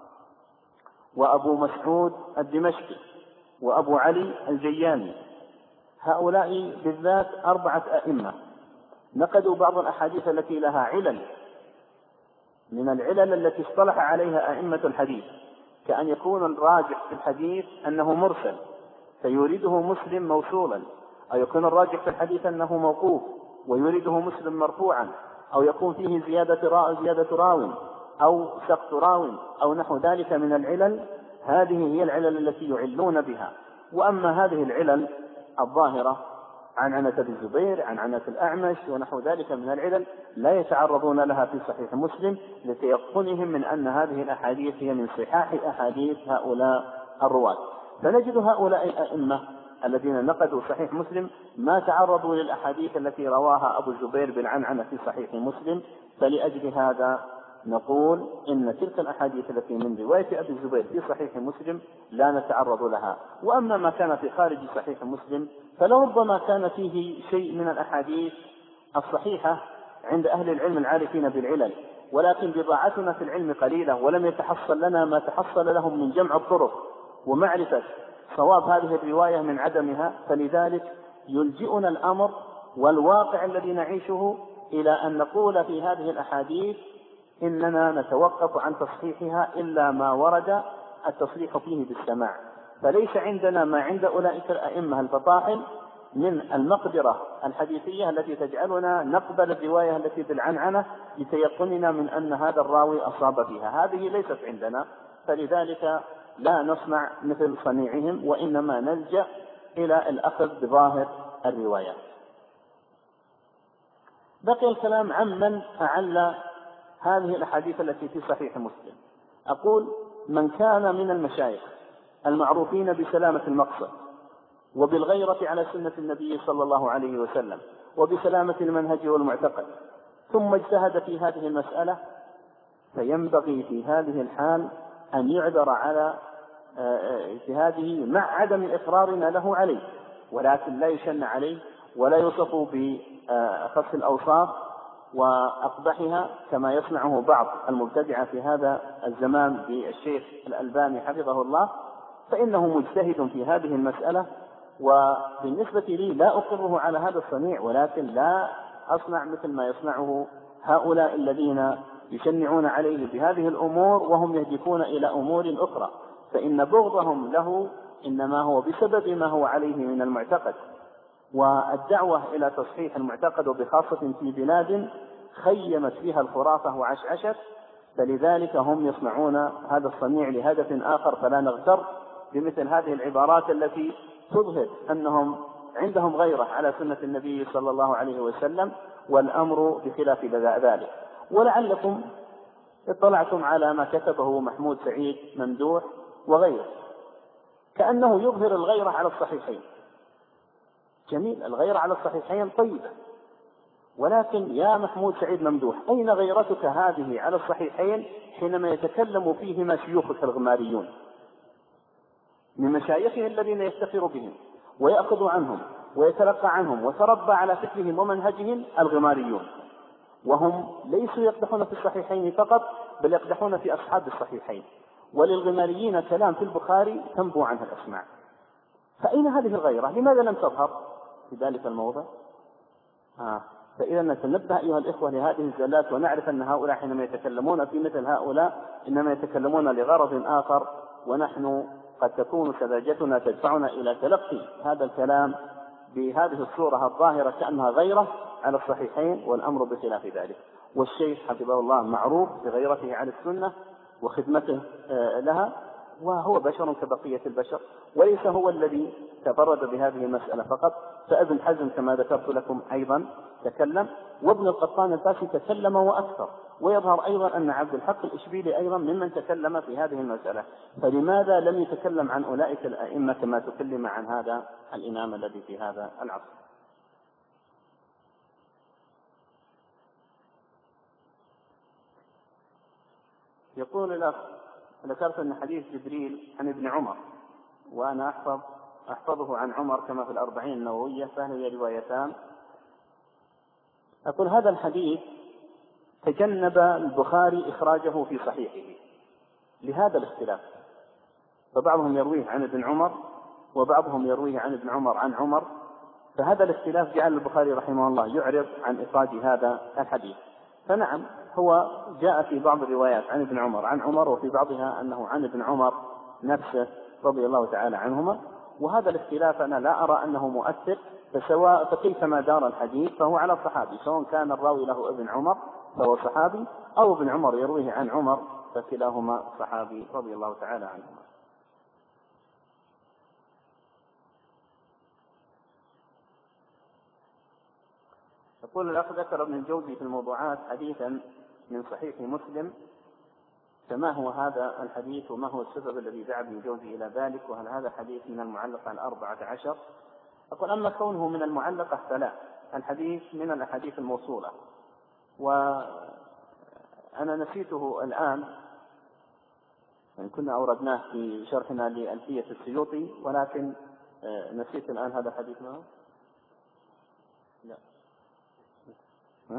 وأبو مسعود الدمشقي، وأبو علي الجياني. هؤلاء بالذات أربعة أئمة نقدوا بعض الأحاديث التي لها علل من العلل التي اصطلح عليها أئمة الحديث، كأن يكون الراجح في الحديث أنه مرسل فيريده مسلم موصولا، أو يكون الراجح في الحديث أنه موقوف ويريده مسلم مرفوعا، أو يكون فيه زيادة راو زيادة راو أو سقط راو أو نحو ذلك من العلل. هذه هي العلل التي يعلون بها. وأما هذه العلل الظاهرة عن عنة ابن الزبير، عن عنة الأعمش ونحو ذلك من العلل لا يتعرضون لها في صحيح مسلم لتيقنهم من أن هذه الأحاديث هي من صحاح أحاديث هؤلاء الرواة. فنجد هؤلاء الأئمة الذين نقدوا صحيح مسلم ما تعرضوا للأحاديث التي رواها أبو الزبير بالعنعنة في صحيح مسلم. فلأجل هذا نقول إن تلك الأحاديث التي من رواية أبي الزبير في صحيح مسلم لا نتعرض لها. وأما ما كان في خارج صحيح مسلم فلربما كان فيه شيء من الأحاديث الصحيحة عند أهل العلم العارفين بالعلل، ولكن بضاعتنا في العلم قليلة، ولم يتحصل لنا ما تحصل لهم من جمع الطرق ومعرفة صواب هذه الرواية من عدمها. فلذلك يلجئنا الأمر والواقع الذي نعيشه إلى أن نقول في هذه الأحاديث إننا نتوقف عن تصحيحها إلا ما ورد التصريح فيه بالسماع. فليس عندنا ما عند أولئك الأئمة الفطاحل من المقدرة الحديثية التي تجعلنا نقبل الرواية التي بالعنعنة لتيقننا من أن هذا الراوي أصاب فيها. هذه ليست عندنا، فلذلك لا نصنع مثل صنيعهم، وإنما نلجأ إلى الأخذ بظاهر الروايات. بقي الكلام عمن أعل هذه الأحاديث التي في صحيح مسلم. أقول من كان من المشايخ المعروفين بسلامة المقصد وبالغيرة على سنة النبي صلى الله عليه وسلم وبسلامة المنهج والمعتقد، ثم اجتهد في هذه المسألة، فينبغي في هذه الحال أن يعذر على اجتهاده مع عدم إقرارنا له عليه، ولكن لا يشن عليه ولا يوصف بأخص الأوصاف وأقبحها كما يصنعه بعض المبتدعة في هذا الزمان بالشيخ الألباني حفظه الله. فإنه مجتهد في هذه المسألة، وبالنسبة لي لا أقره على هذا الصنيع، ولكن لا أصنع مثل ما يصنعه هؤلاء الذين يشنعون عليه بهذه الأمور وهم يهدفون إلى أمور أخرى. فإن بغضهم له إنما هو بسبب ما هو عليه من المعتقد، والدعوة إلى تصحيح المعتقد وبخاصة في بلاد خيمت فيها الخرافة وعشعشت. فلذلك هم يصنعون هذا الصنيع لهدف آخر، فلا نغتر بمثل هذه العبارات التي تظهر أنهم عندهم غيرة على سنة النبي صلى الله عليه وسلم، والأمر بخلاف ذلك. ولعلكم اطلعتم على ما كتبه محمود سعيد ممدوح وغيره، كأنه يظهر الغيرة على الصحيحين. جميل، الغيرة على الصحيحين طيبة، ولكن يا محمود سعيد ممدوح، أين غيرتك هذه على الصحيحين حينما يتكلم فيهما شيوخك الغماريون من مشايخه الذين يفتخر بهم ويأخذ عنهم ويتلقى عنهم وتربى على فكرهم ومنهجهم الغماريون، وهم ليسوا يقدحون في الصحيحين فقط، بل يقدحون في أصحاب الصحيحين. وللغماريين كلام في البخاري تنبو عنه الأسماع. فأين هذه الغيرة؟ لماذا لم تظهر في ذلك الموضع؟ آه. فإذا نتنبه أيها الإخوة لهذه الزلات، ونعرف أن هؤلاء حينما يتكلمون في مثل هؤلاء إنما يتكلمون لغرض آخر، ونحن قد تكون سذاجتنا تدفعنا إلى تلقي هذا الكلام بهذه الصورة الظاهرة كأنها غيرة على الصحيحين، والأمر بخلاف ذلك. والشيخ حفظه الله معروف بغيرته على السنة وخدمته لها، وهو بشر كبقية البشر، وليس هو الذي تفرد بهذه المسألة فقط. فابن حزم كما ذكرت لكم أيضا تكلم، وابن القطان الفاسي تكلم وأكثر، ويظهر أيضا أن عبد الحق الإشبيلي أيضا ممن تكلم في هذه المسألة. فلماذا لم يتكلم عن أولئك الأئمة كما تكلم عن هذا الإمام الذي في هذا العصر؟ يقول الأخ: ذكرت أن حديث جبريل عن ابن عمر، وأنا أحفظ أحفظه عن عمر كما في الأربعين النووية، فهي روايتان. أقول هذا الحديث تجنب البخاري إخراجه في صحيحه لهذا الاختلاف، فبعضهم يرويه عن ابن عمر وبعضهم يرويه عن ابن عمر عن عمر، فهذا الاختلاف جعل البخاري رحمه الله يعرض عن إخراج هذا الحديث. فنعم هو جاء في بعض الروايات عن ابن عمر عن عمر، وفي بعضها أنه عن ابن عمر نفسه رضي الله تعالى عنهما، وهذا الاختلاف أنا لا أرى أنه مؤثر. فسواء فكيفما دار الحديث فهو على الصحابي، سواء كان الراوي له ابن عمر فهو صحابي، أو ابن عمر يرويه عن عمر، فكلاهما صحابي رضي الله تعالى عنهما. يقول الأخ: ذكر ابن الجوزي في الموضوعات حديثا من صحيح مسلم، فما هو هذا الحديث وما هو السبب الذي دعا ابن الجوزي إلى ذلك؟ وهل هذا الحديث من المعلقة الأربعة عشر؟ أقول أما كونه من المعلقة فلا، الحديث من الأحاديث الموصولة، وأنا نسيته الآن، يعني كنا أوردناه في شرحنا لألفية السيوطي، ولكن نسيت الآن هذا الحديث. ما لا ها؟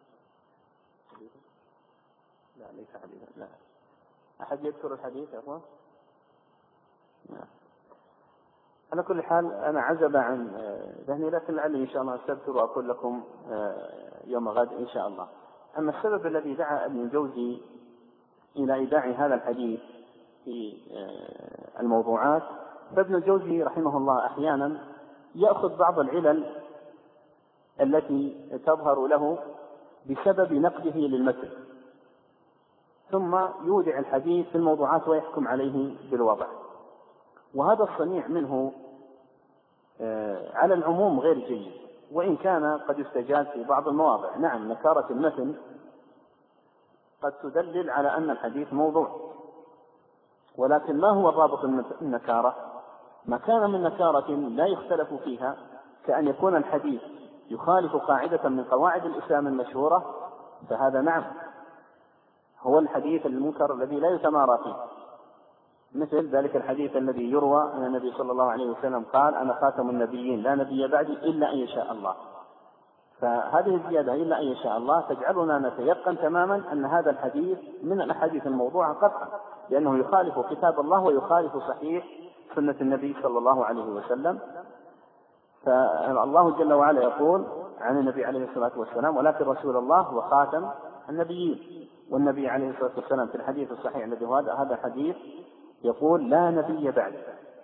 لا ليس حديثا. لا أحد يذكر الحديث يا أخوان؟ لا. على كل حال أنا عزب عن ذهني، لكن لعلي إن شاء الله أستذكر وأقول لكم يوم غد إن شاء الله. أما السبب الذي دعا ابن الجوزي إلى إيداع هذا الحديث في الموضوعات، فابن الجوزي رحمه الله أحيانا يأخذ بعض العلل التي تظهر له بسبب نقده للمتن، ثم يودع الحديث في الموضوعات ويحكم عليه بالوضع. وهذا الصنيع منه على العموم غير جيد، وإن كان قد يستجاز في بعض المواضع. نعم نكارة المتن قد تدلل على أن الحديث موضوع، ولكن ما هو الرابط النكارة؟ ما كان من نكارة لا يختلف فيها، كأن يكون الحديث يخالف قاعدة من قواعد الإسلام المشهورة، فهذا نعم هو الحديث المنكر الذي لا يتمارى فيه. مثل ذلك الحديث الذي يروى أن النبي صلى الله عليه وسلم قال: أنا خاتم النبيين لا نبي بعدي إلا أن يشاء الله. فهذه الزيادة إلا أن يشاء الله تجعلنا نتيقن تماما أن هذا الحديث من الأحاديث الموضوعة قطعا، لأنه يخالف كتاب الله ويخالف صحيح سنة النبي صلى الله عليه وسلم. فالله جل وعلا يقول عن النبي عليه الصلاة والسلام: ولكن رسول الله وخاتم النبيين. والنبي عليه الصلاة والسلام في الحديث الصحيح الذي هو هذا الحديث يقول: لا نبي بعد.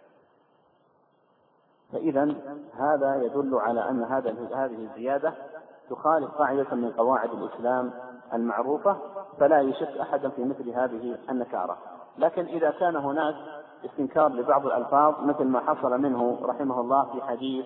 فإذا هذا يدل على أن هذه الزيادة تخالف قاعدة من قواعد الإسلام المعروفة، فلا يشك أحدا في مثل هذه النكارة. لكن إذا كان هناك استنكار لبعض الألفاظ مثل ما حصل منه رحمه الله في حديث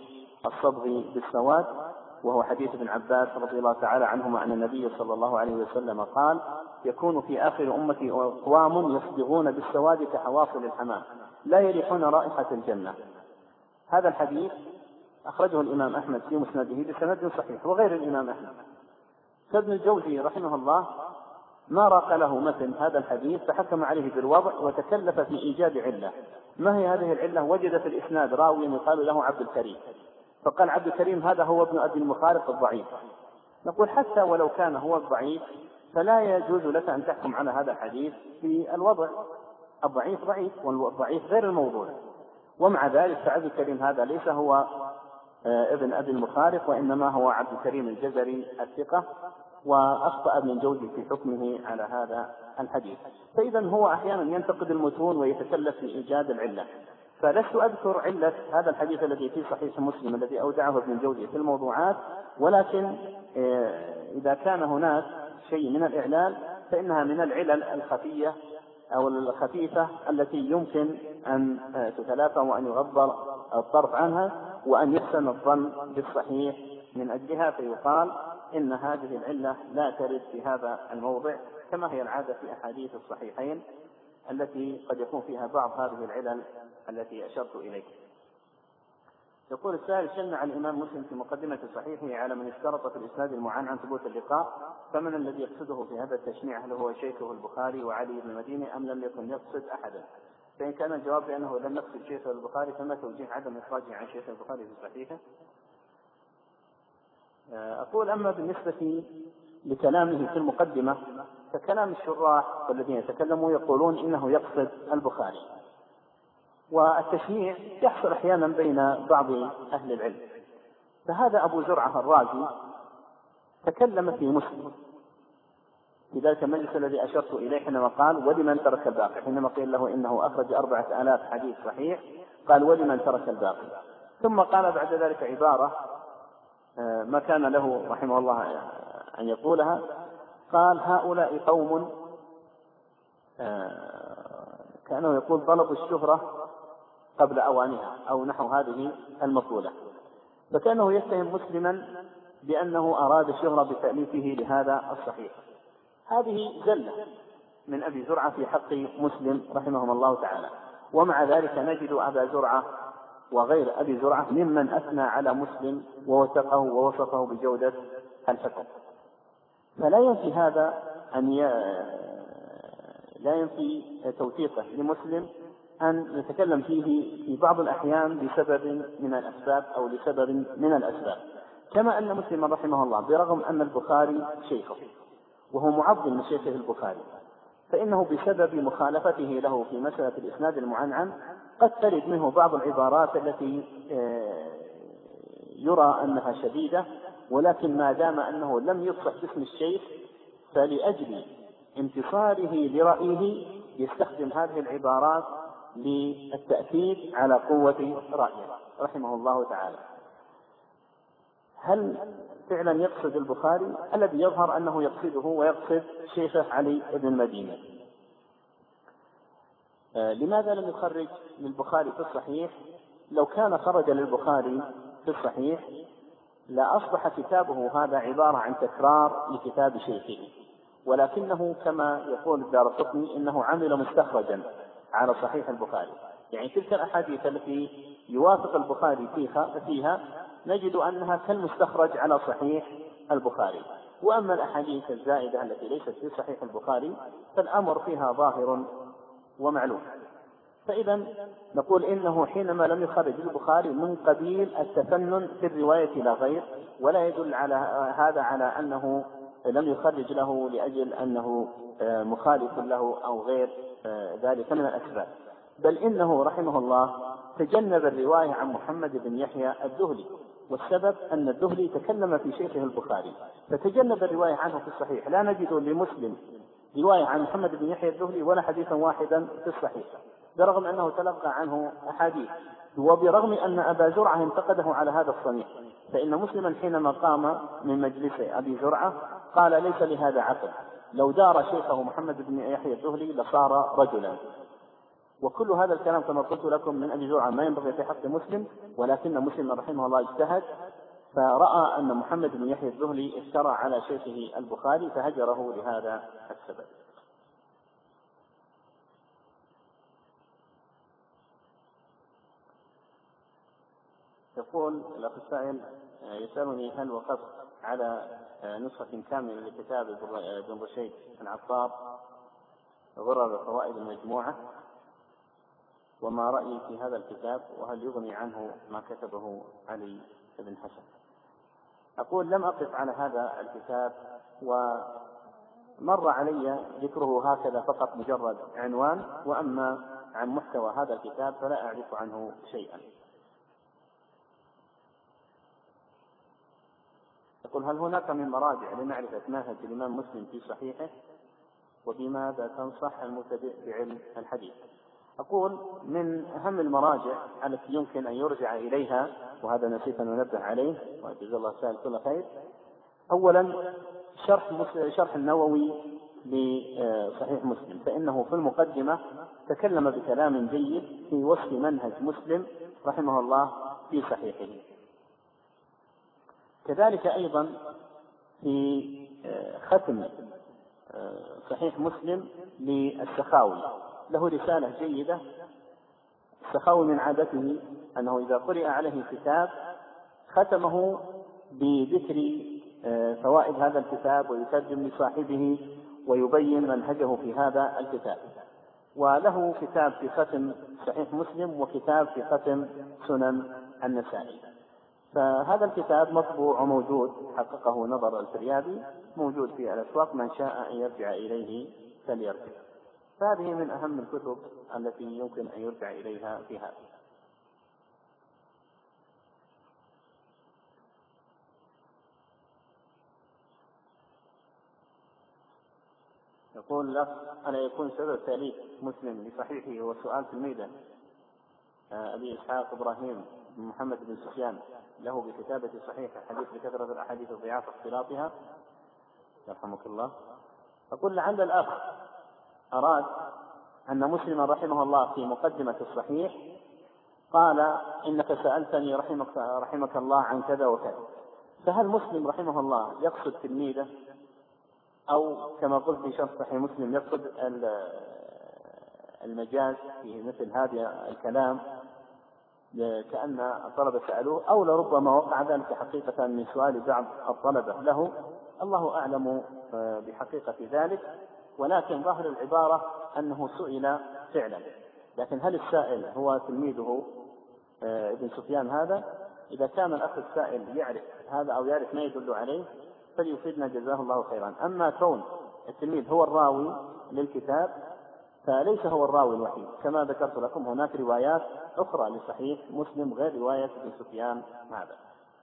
الصبغ بالسواد، وهو حديث ابن عباس رضي الله تعالى عنهما أن النبي صلى الله عليه وسلم قال: يكون في آخر أمتي أقوام يصبغون بالسواد كحواصل الحمام لا يريحون رائحة الجنة. هذا الحديث أخرجه الإمام أحمد في مسنده بسند صحيح وغير الإمام أحمد. فابن الجوزي رحمه الله ما راق له مثل هذا الحديث فحكم عليه بالوضع وتكلف في إيجاد علة. ما هي هذه العلة؟ وجد في الإسناد راوي يقال له عبد الكريم، فقال عبد الكريم هذا هو ابن أبي المخارق الضعيف. نقول حتى ولو كان هو الضعيف فلا يجوز لك أن تحكم على هذا الحديث في الوضع، الضعيف ضعيف والضعيف غير الموضوع. ومع ذلك فعبد الكريم هذا ليس هو ابن أبي المخارق، وإنما هو عبد الكريم الجزري الثقة، وأخطأ ابن الجوزي في حكمه على هذا الحديث. فإذا هو أحيانا ينتقد المتون ويتكلف في إيجاد العلة. فلست أذكر علة هذا الحديث الذي في صحيح مسلم الذي أودعه ابن الجوزي في الموضوعات، ولكن إذا كان هناك شيء من الإعلال فإنها من العلل الخفية أو الخفيفة التي يمكن أن تتلافى وأن يغض الطرف عنها وأن يحسن الظن بالصحيح من أجلها، فيقال إن هذه العلة لا ترد في هذا الموضع كما هي العادة في أحاديث الصحيحين التي قد يكون فيها بعض هذه العلل التي أشرت إليك. يقول السائل: شنع الإمام مسلم في مقدمة صحيحه على من اشترط في الإسناد المعان عن ثبوت اللقاء، فمن الذي يقصده في هذا التشنيع؟ هل هو شيخه البخاري وعلي بن المديني أم لم يكن يقصد أحدا؟ فإن كان الجواب بأنه لم يقصد شيخه البخاري فما توجيه عدم إخراجه عن شيخ البخاري في صحيحه؟ أقول: أما بالنسبة لكلامه في المقدمة فكلام الشراح والذين يتكلموا يقولون إنه يقصد البخاري، والتشنيع يحصل أحيانا بين بعض أهل العلم. فهذا أبو زرعة الرازي تكلم في مسلم في ذلك المجلس الذي أشرت إليه حينما قال: ولمن ترك الباقي، حينما قيل له إنه أخرج أربعة آلاف حديث صحيح قال: ولمن ترك الباقي. ثم قال بعد ذلك عبارة ما كان له رحمه الله أن يقولها، قال: هؤلاء قوم كانوا يقول طلبوا الشهرة قبل أوانها أو نحو هذه المقولة، فكانه يتهم مسلما بأنه أراد الشهرة بتأليفه لهذا الصحيح. هذه زلة من أبي زرعة في حق مسلم رحمهم الله تعالى. ومع ذلك نجد أبا زرعة وغير أبي زرعة ممن أثنى على مسلم ووثقه ووصفه بجودة الحكم. فلا ينفي هذا أن ي... لا ينفي توثيقه لمسلم أن يتكلم فيه في بعض الأحيان بسبب من الأسباب أو لسبب من الأسباب، كما أن مسلم رحمه الله برغم أن البخاري شيخه وهو معظم من شيخه البخاري، فإنه بسبب مخالفته له في مسألة الإسناد المعنعن قد ترد منه بعض العبارات التي يرى أنها شديدة، ولكن ما دام أنه لم يصح باسم الشيخ فلأجل انتصاره لرأيه يستخدم هذه العبارات للتأكيد على قوة رأيه رحمه الله تعالى. هل فعلا يقصد البخاري؟ الذي يظهر أنه يقصده ويقصد شيخه علي بن المديني. آه لماذا لم يخرج للبخاري في الصحيح؟ لو كان خرج للبخاري في الصحيح لا أصبح كتابه هذا عبارة عن تكرار لكتاب شيخه، ولكنه كما يقول الدارقطني إنه عمل مستخرجا على صحيح البخاري. يعني تلك الأحاديث التي يوافق البخاري فيها, فيها نجد أنها كالمستخرج على صحيح البخاري. وأما الأحاديث الزائدة التي ليست في صحيح البخاري فالأمر فيها ظاهر ومعلوم. فإذا نقول إنه حينما لم يخرج البخاري من قبيل التفنن في الرواية لا غير، ولا يدل على هذا على أنه لم يخرج له لأجل أنه مخالف له أو غير ذلك من الأسباب، بل إنه رحمه الله تجنب الرواية عن محمد بن يحيى الذهلي، والسبب أن الذهلي تكلم في شيخه البخاري فتجنب الرواية عنه في الصحيح. لا نجد لمسلم رواية عن محمد بن يحيى الذهلي ولا حديثا واحدا في الصحيح، برغم أنه تلقى عنه أحاديث، وبرغم أن أبا زرعة انتقده على هذا الصنيع. فإن مسلما حينما قام من مجلس أبي زرعة قال: ليس لهذا عقل، لو دار شيخه محمد بن يحيى الذهلي لصار رجلا. وكل هذا الكلام كما قلت لكم من أبي زرعة ما ينبغي في حق مسلم، ولكن مسلم رحمه الله اجتهد فرأى أن محمد بن يحيى الذهلي افترى على شيخه البخاري فهجره لهذا السبب. يقول الأخ السائل يسألني هل وقفت على نسخة كاملة لكتاب ابن رشيد العطار غرر فوائد المجموعة، وما رأيي في هذا الكتاب، وهل يغني عنه ما كتبه علي بن حسن. أقول لم أقف على هذا الكتاب، ومر علي ذكره هكذا فقط مجرد عنوان، وأما عن محتوى هذا الكتاب فلا أعرف عنه شيئا. يقول هل هناك من مراجع لمعرفة منهج الإمام مسلم في صحيحه، وبماذا تنصح المبتدئ بعلم الحديث؟ أقول من أهم المراجع التي يمكن أن يرجع إليها، وهذا نسيت أن ننبه عليه وجزا الله سائل كل خير، أولا شرح, شرح النووي لصحيح مسلم، فإنه في المقدمة تكلم بكلام جيد في وصف منهج مسلم رحمه الله في صحيحه. كذلك أيضا في ختم صحيح مسلم للسخاوي له رسالة جيدة. السخاوي من عادته أنه إذا قرئ عليه كتاب ختمه بذكر فوائد هذا الكتاب ويترجم لصاحبه ويبين منهجه في هذا الكتاب، وله كتاب في ختم صحيح مسلم وكتاب في ختم سنن النسائي. فهذا الكتاب مطبوع وموجود، حققه نظر الفريابي، موجود في الأسواق، من شاء أن يرجع إليه فليرجع. فهذه من أهم الكتب التي يمكن أن يرجع إليها في هذا. يقول لك ألا يكون سبب تأليف مسلم لصحيحه هو سؤال تلميذه أبي إسحاق إبراهيم بن محمد بن سفيان له بكتابة صحيح الحديث بكثرة الأحاديث وضعاف اختلاطها يرحمك الله؟ أقول لعل الأخ أراد أن مسلما رحمه الله في مقدمة الصحيح قال إنك سألتني رحمك, رحمك الله عن كذا وكذا، فهل مسلم رحمه الله يقصد تلميذه، أو كما قلت في شرح صحيح مسلم يقصد المجاز في مثل هذا الكلام كأن الطلبة سألوه، أو لربما وقع ذلك حقيقة من سؤال بعض الطلبة له، الله أعلم بحقيقة ذلك، ولكن ظاهر العبارة أنه سئل فعلا. لكن هل السائل هو تلميذه ابن سفيان هذا؟ إذا كان الأخ السائل يعرف هذا أو يعرف ما يدل عليه فليفيدنا جزاه الله خيرا. أما كون التلميذ هو الراوي للكتاب فليس هو الراوي الوحيد، كما ذكرت لكم هناك روايات أخرى لصحيح مسلم غير رواية ابن سفيان هذا.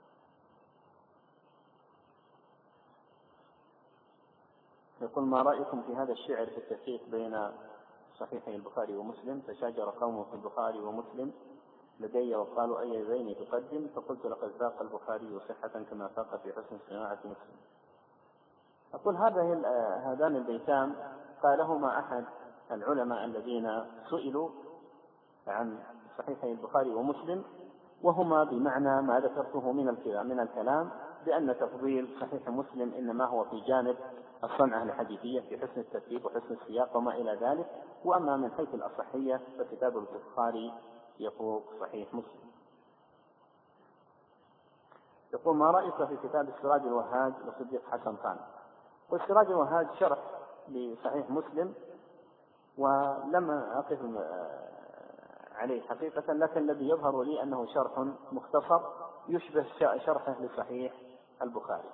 يقول ما رأيكم في هذا الشعر في التفريق بين صحيحي البخاري ومسلم؟ تشاجر قوم في البخاري ومسلم لدي وقالوا أي ذين تقدم، فقلت لقد ذاق البخاري صحة كما فاق في حسن صناعة مسلم. أقول هذه هذان البيتان قالهما أحد العلماء الذين سئلوا عن صحيحي البخاري ومسلم، وهما بمعنى ما ذكرته من الكلام من الكلام بأن تفضيل صحيح مسلم إنما هو في جانب الصنعة الحديثية في حسن الترتيب وحسن السياق وما إلى ذلك، وأما من حيث الأصحية فكتاب البخاري يفوق صحيح مسلم. يقول ما رأيك في كتاب السراج الوهاج لصديق حسن خان؟ والسراج الوهاج شرح لصحيح مسلم ولم أقف عليه حقيقة، لكن الذي يظهر لي أنه شرح مختصر يشبه شرحه لصحيح البخاري.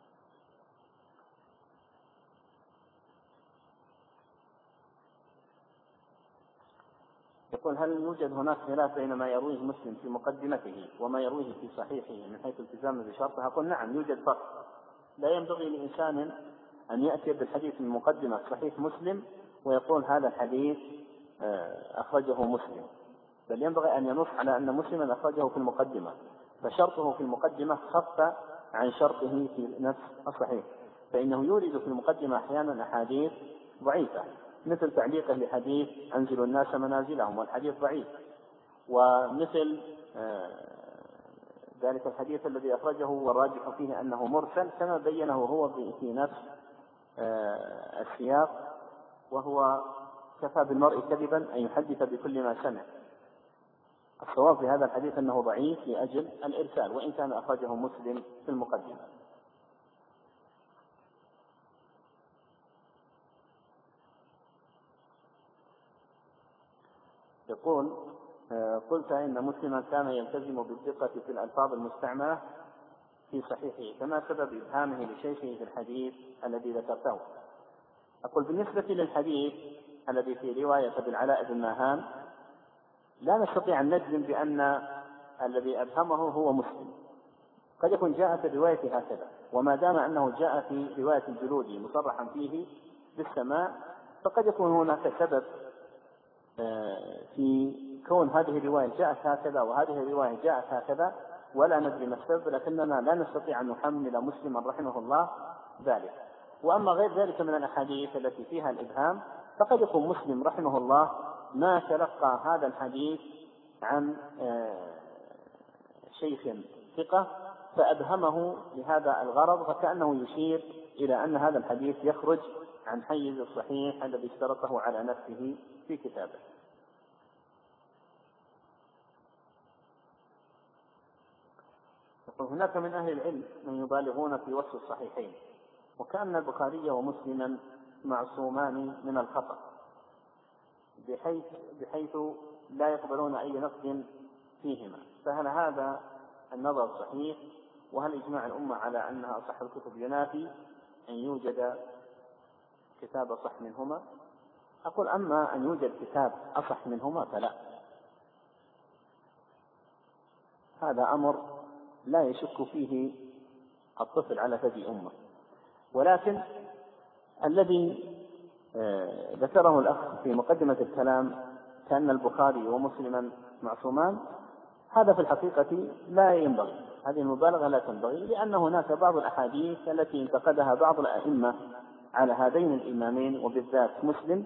يقول هل يوجد هناك خلاف بين ما يرويه مسلم في مقدمته وما يرويه في صحيحه من حيث التزامه بشرطه؟ أقول نعم يوجد فرق. لا ينبغي لإنسان أن يأتي بالحديث من مقدمة صحيح مسلم ويقول هذا الحديث أخرجه مسلم، بل ينبغي أن ينص على أن مسلما أخرجه في المقدمة، فشرطه في المقدمة خف عن شرطه في نفس الصحيح، فإنه يورد في المقدمة أحيانا أحاديث ضعيفة مثل تعليقه لحديث أنزلوا الناس منازلهم، والحديث ضعيف. ومثل ذلك الحديث الذي أخرجه والراجح فيه أنه مرسل كما بينه هو في نفس السياق، وهو كفى بالمرء كذبا أن يحدث بكل ما سمع. الصواب في هذا الحديث أنه ضعيف لأجل الإرسال، وإن كان أخرجه مسلم في المقدمة. يقول: قلت إن مسلما كان يلتزم بالدقة في الألفاظ المستعملة في صحيحه، فما سبب إبهامه لشيخه في الحديث الذي ذكرته؟ أقول: بالنسبة للحديث الذي في رواية بالعلاء بن ماهان لا نستطيع أن نجزم بأن الذي أبهمه هو مسلم، قد يكون جاء في الرواية هكذا، وما دام أنه جاء في رواية الجلودي مصرحا فيه بالسماع فقد يكون هناك سبب في كون هذه الرواية جاءت هكذا وهذه الرواية جاءت هكذا، ولا ندري ما السبب، لكننا لا نستطيع أن نحمل مسلما رحمه الله ذلك. وأما غير ذلك من الأحاديث التي فيها الإبهام فقد يكون مسلم رحمه الله ما تلقى هذا الحديث عن شيخ ثقة فأبهمه لهذا الغرض، فكأنه يشير إلى أن هذا الحديث يخرج عن حيز الصحيح الذي اشترطه على نفسه في كتابه. هناك من أهل العلم من يبالغون في وصف الصحيحين، وكأن البخاري ومسلما معصومان من الخطأ بحيث, بحيث لا يقبلون أي نقد فيهما، فهل هذا النظر صحيح؟ وهل إجماع الأمة على أنها أصح الكتب ينافي أن يوجد كتاب أصح منهما؟ أقول: أما أن يوجد كتاب أصح منهما فلا، هذا أمر لا يشك فيه الطفل على ثدي أمه. ولكن الذي ذكره الأخ في مقدمة الكلام كأن البخاري ومسلما معصومان، هذا في الحقيقة لا ينبغي، هذه المبالغة لا تنبغي، لأن هناك بعض الأحاديث التي انتقدها بعض الأئمة على هذين الإمامين وبالذات مسلم،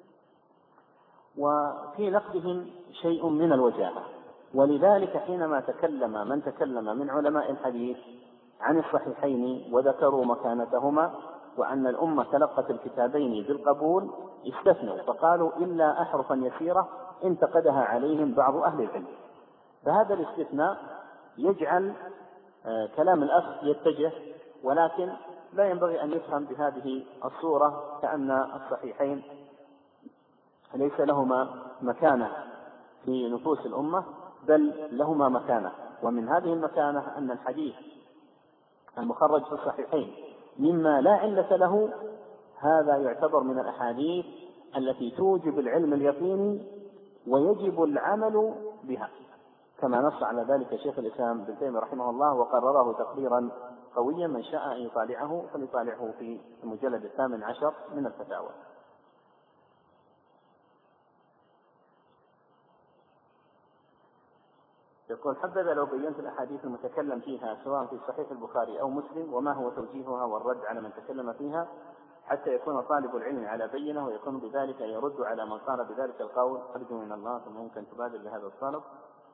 وفي نقدهم شيء من الوجاهة. ولذلك حينما تكلم من تكلم من علماء الحديث عن الصحيحين وذكروا مكانتهما وأن الأمة تلقت الكتابين بالقبول استثنوا فقالوا إلا أحرفا يسيرة انتقدها عليهم بعض أهل العلم. فهذا الاستثناء يجعل كلام الأخ يتجه، ولكن لا ينبغي أن يفهم بهذه الصورة كأن الصحيحين ليس لهما مكانة في نفوس الأمة، بل لهما مكانة. ومن هذه المكانة أن الحديث المخرج في الصحيحين مما لا علة له، هذا يعتبر من الأحاديث التي توجب العلم اليقيني ويجب العمل بها، كما نص على ذلك شيخ الإسلام ابن تيمية رحمه الله وقرره تقريرا قويا، من شاء أن يطالعه فليطالعه في المجلد الثامن عشر من الفتاوى. يقول: حبذا لو بينت الأحاديث المتكلم فيها سواء في صحيح البخاري أو مسلم، وما هو توجيهها والرد على من تكلم فيها، حتى يكون طالب العلم على بينة ويكون بذلك يرد على من قال بذلك القول. أرجو من الله ثم ممكن تبادر بهذا الطلب.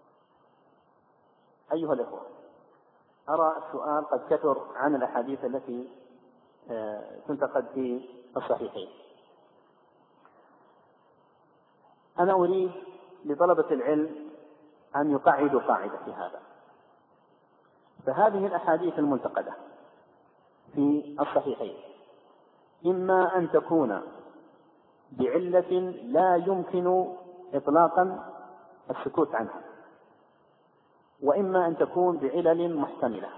أيها الإخوة، أرى السؤال قد كثر عن الأحاديث التي تنتقد في الصحيحين. أنا أريد لطلبة العلم أن يقعدوا قاعدة في هذا. فهذه الأحاديث المنتقدة في الصحيحين إما أن تكون بعلة لا يمكن إطلاقا السكوت عنها، وإما أن تكون بعلل محتملة.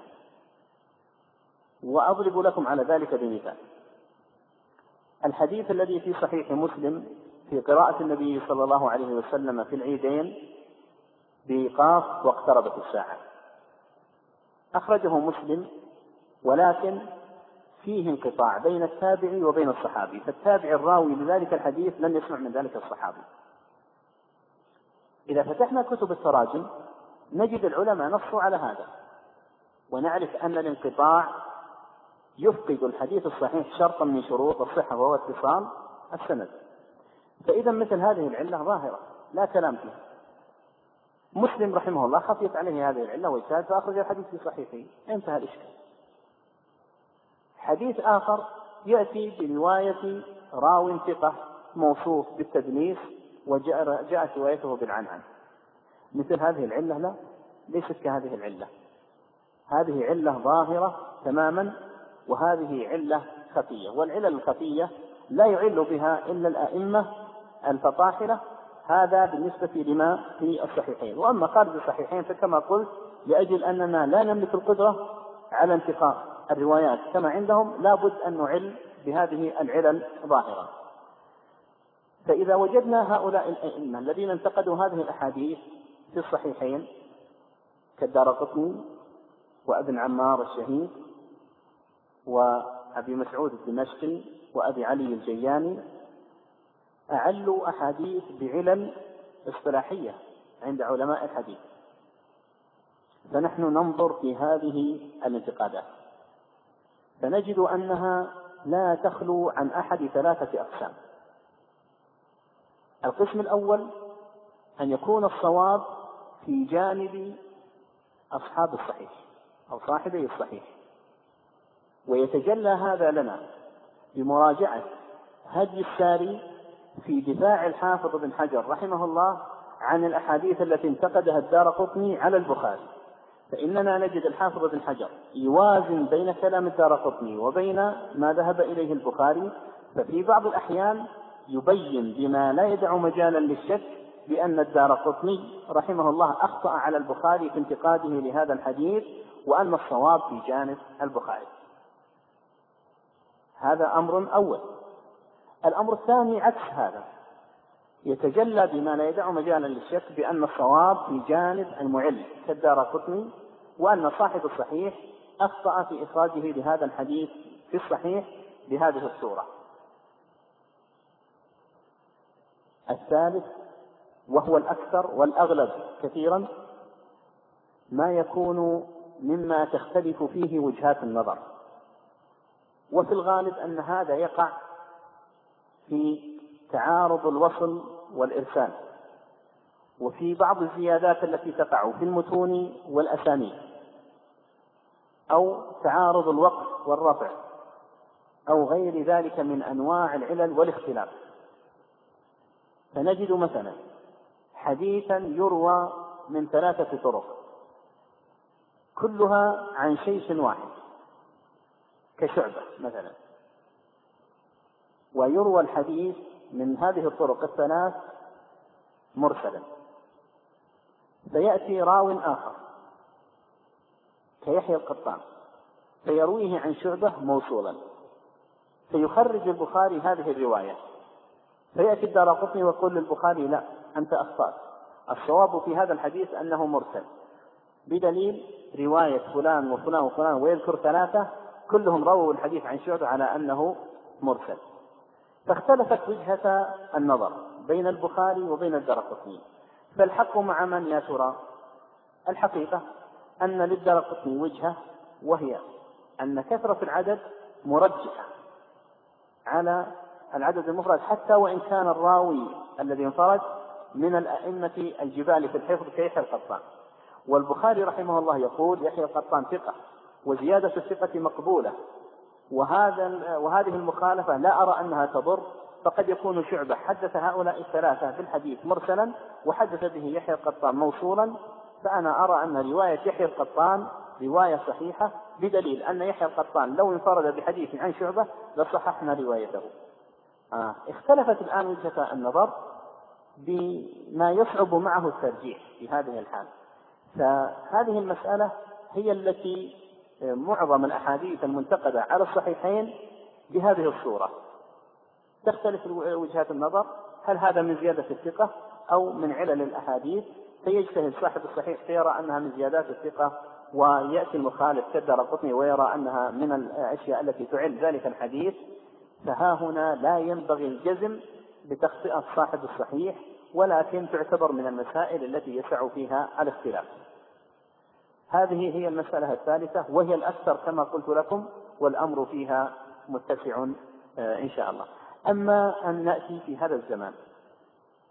وأضرب لكم على ذلك بمثال: الحديث الذي في صحيح مسلم في قراءة النبي صلى الله عليه وسلم في العيدين بقاف واقتربت الساعة، أخرجه مسلم، ولكن فيه انقطاع بين التابعي وبين الصحابي، فالتابع الراوي لذلك الحديث لم يسمع من ذلك الصحابي. إذا فتحنا كتب التراجم نجد العلماء نصوا على هذا، ونعرف أن الانقطاع يفقد الحديث الصحيح شرطا من شروط الصحة وهو اتصال السند. فإذا مثل هذه العلة ظاهرة لا كلام فيها. مسلم رحمه الله خفيت عليه هذه العلة واجتهد فأخرج الحديث في صحيحه، انتهى الإشكال. حديث آخر يأتي برواية راو ثقة موصوف بالتدليس وجاءت روايته بالعنعن، مثل هذه العلة لا، ليست كهذه العلة. هذه علة ظاهرة تماما وهذه علة خفية، والعلل الخفية لا يعل بها إلا الأئمة الفطاحلة. هذا بالنسبة لما في الصحيحين. وأما خارج الصحيحين فكما قلت لأجل أننا لا نملك القدرة على انتقاء الروايات كما عندهم لابد أن نعل بهذه العلل ظاهرة. فإذا وجدنا هؤلاء الأئمة الذين انتقدوا هذه الأحاديث في الصحيحين كالدارقطني وابن عمار الشهيد وأبي مسعود الدمشقي وأبي علي الجياني، أعلوا أحاديث بعلل اصطلاحية عند علماء الحديث، فنحن ننظر في هذه الانتقادات فنجد أنها لا تخلو عن أحد ثلاثة أقسام. القسم الأول أن يكون الصواب في جانب أصحاب الصحيح أو صاحبي الصحيح، ويتجلى هذا لنا بمراجعة هدي الساري في دفاع الحافظ بن حجر رحمه الله عن الأحاديث التي انتقدها الدارقطني على البخاري. فإننا نجد الحافظ بن حجر يوازن بين كلام الدارقطني وبين ما ذهب إليه البخاري، ففي بعض الأحيان يبين بما لا يدع مجالا للشك بأن الدارقطني رحمه الله أخطأ على البخاري في انتقاده لهذا الحديث وأن الصواب في جانب البخاري. هذا أمر أول. الأمر الثاني عكس هذا، يتجلى بما لا يدع مجالا للشك بأن الصواب في جانب المعل كالدارقطني وأن صاحب الصحيح أخطأ في إخراجه لهذا الحديث في الصحيح بهذه الصورة. الثالث وهو الأكثر والأغلب كثيرا ما يكون مما تختلف فيه وجهات النظر، وفي الغالب أن هذا يقع في تعارض الوصل والإرسال، وفي بعض الزيادات التي تقع في المتون والأسانيد، أو تعارض الوقف والرفع، أو غير ذلك من أنواع العلل والاختلاف. فنجد مثلا حديثا يروى من ثلاثة طرق كلها عن شيخ واحد كشعبة مثلا، ويروى الحديث من هذه الطرق الثلاث مرسلا، فيأتي راو آخر كيحيى القطان فيرويه عن شعبة موصولا، فيخرج البخاري هذه الرواية، فيأتي الدارقطني ويقول للبخاري لا أنت أخطأت، الصواب في هذا الحديث أنه مرسل بدليل رواية فلان وفلان وفلان، ويذكر ثلاثة كلهم رووا الحديث عن شعبة على أنه مرسل. فاختلفت وجهة النظر بين البخاري وبين الدارقطني، فالحق مع من يا ترى؟ الحقيقة أن للدارقطني وجهة، وهي أن كثرة العدد مرجحة على العدد المفرد حتى وإن كان الراوي الذي انفرد من الأئمة الجبال في الحفظ كيحيى القطان. والبخاري رحمه الله يقول يحيى القطان ثقة وزيادة الثقة مقبولة، وهذا وهذه المخالفة لا أرى أنها تضر، فقد يكون شعبة حدث هؤلاء الثلاثة في الحديث مرسلا وحدث به يحيى القطان موصولا، فأنا أرى أن رواية يحيى القطان رواية صحيحة، بدليل أن يحيى القطان لو انفرد بحديث عن شعبة لصححنا روايته. آه. اختلفت الآن وجهة النظر بما يصعب معه الترجيح في هذه الحال. فهذه المسألة هي التي معظم الأحاديث المنتقدة على الصحيحين بهذه الصورة تختلف وجهات النظر، هل هذا من زيادة الثقة أو من علل الأحاديث؟ فيجتهد صاحب الصحيح فيرى أنها من زيادات الثقة، ويأتي المخالف كالدارقطني ويرى أنها من الأشياء التي تعل ذلك الحديث. فها هنا لا ينبغي الجزم بتخطئة صاحب الصحيح، ولكن تعتبر من المسائل التي يسع فيها الاختلاف. هذه هي المسألة الثالثة وهي الأكثر كما قلت لكم، والأمر فيها متسع إن شاء الله. أما أن نأتي في هذا الزمان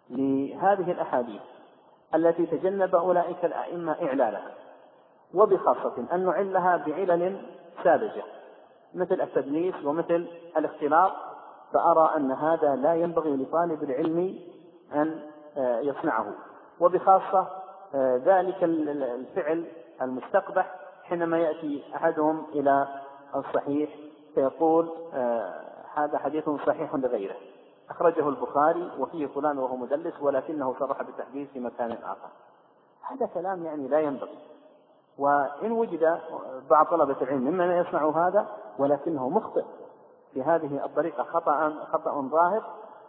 لهذه الأحاديث التي تجنب أولئك الأئمة إعلالها، وبخاصة أن نعلها بعلل ساذجة مثل التدليس ومثل الاختلاط، فأرى أن هذا لا ينبغي لطالب العلم أن يصنعه، وبخاصة ذلك الفعل المستقبح حينما يأتي أحدهم إلى الصحيح فيقول هذا حديث صحيح لغيره، أخرجه البخاري وفيه فلان وهو مدلس ولكنه صرح بالتحديث في مكان آخر. هذا كلام يعني لا ينبغي. وإن وجد بعض طلبة العلم ممن يصنع هذا ولكنه مخطئ في هذه الطريقة خطأ خطأ ظاهر،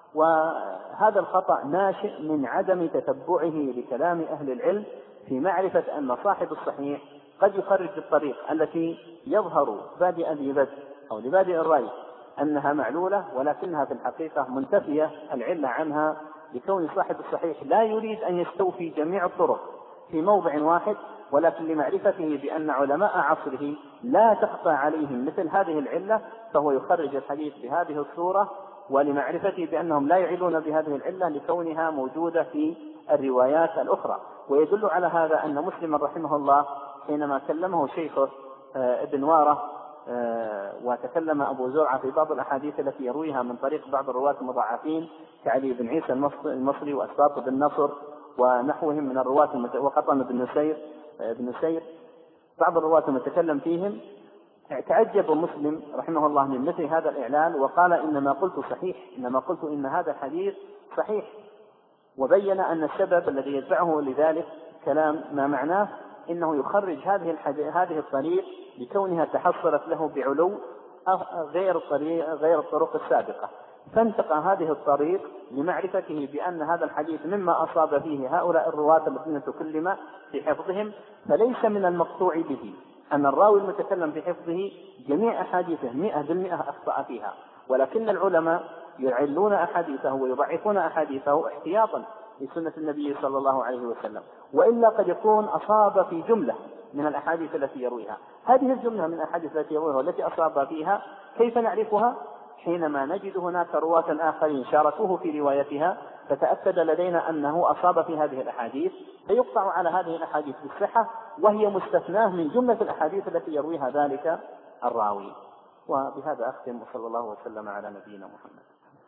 وهذا الخطأ ناشئ من عدم تتبعه لكلام أهل العلم في معرفة أن صاحب الصحيح قد يخرج الطريق التي يظهر بادئ ذي بدء أو لبادئ الرأي أنها معلولة، ولكنها في الحقيقة منتفية العلة عنها، لكون صاحب الصحيح لا يريد أن يستوفي جميع الطرق في موضع واحد، ولكن لمعرفته بأن علماء عصره لا تخفى عليهم مثل هذه العلة فهو يخرج الحديث بهذه الصورة، ولمعرفته بأنهم لا يعلون بهذه العلة لكونها موجودة في الروايات الأخرى. ويدل على هذا أن مسلم رحمه الله حينما كلمه شيخه ابن وارة وتكلم أبو زرعة في بعض الأحاديث التي يرويها من طريق بعض الرواة المضاعفين كعلي بن عيسى المصري وأسباط بن نصر ونحوهم من الرواة وقطن بن نسير بن نسير بعض الرواة المتكلم فيهم، تعجب مسلم رحمه الله من مثل هذا الإعلان وقال إنما قلت صحيح، إنما قلت إن هذا الحديث صحيح، وبين أن السبب الذي يدفعه لذلك كلام ما معناه إنه يخرج هذه هذه الطريق لكونها تحصلت له بعلو غير الطريق غير الطرق السابقة، فانتقى هذه الطريق لمعرفته بأن هذا الحديث مما أصاب فيه هؤلاء الرواة الذين تكلم في حفظهم، فليس من المقطوع به أن الراوي المتكلم في حفظه جميع أحاديثه مئة بالمئة أخطأ فيها، ولكن العلماء يعلون أحاديثه ويضعفون أحاديثه احتياطا لسنة النبي صلى الله عليه وسلم، وإلا قد يكون أصاب في جملة من الأحاديث التي يرويها. هذه الجملة من الأحاديث التي يرويها والتي أصاب فيها كيف نعرفها؟ حينما نجد هناك رواة آخرين شاركوه في روايتها فتأكد لدينا أنه أصاب في هذه الأحاديث، فيقطع على هذه الأحاديث بالصحة وهي مستثناة من جملة الأحاديث التي يرويها ذلك الراوي. وبهذا أختم، وصلى الله وسلم على نبينا محمد.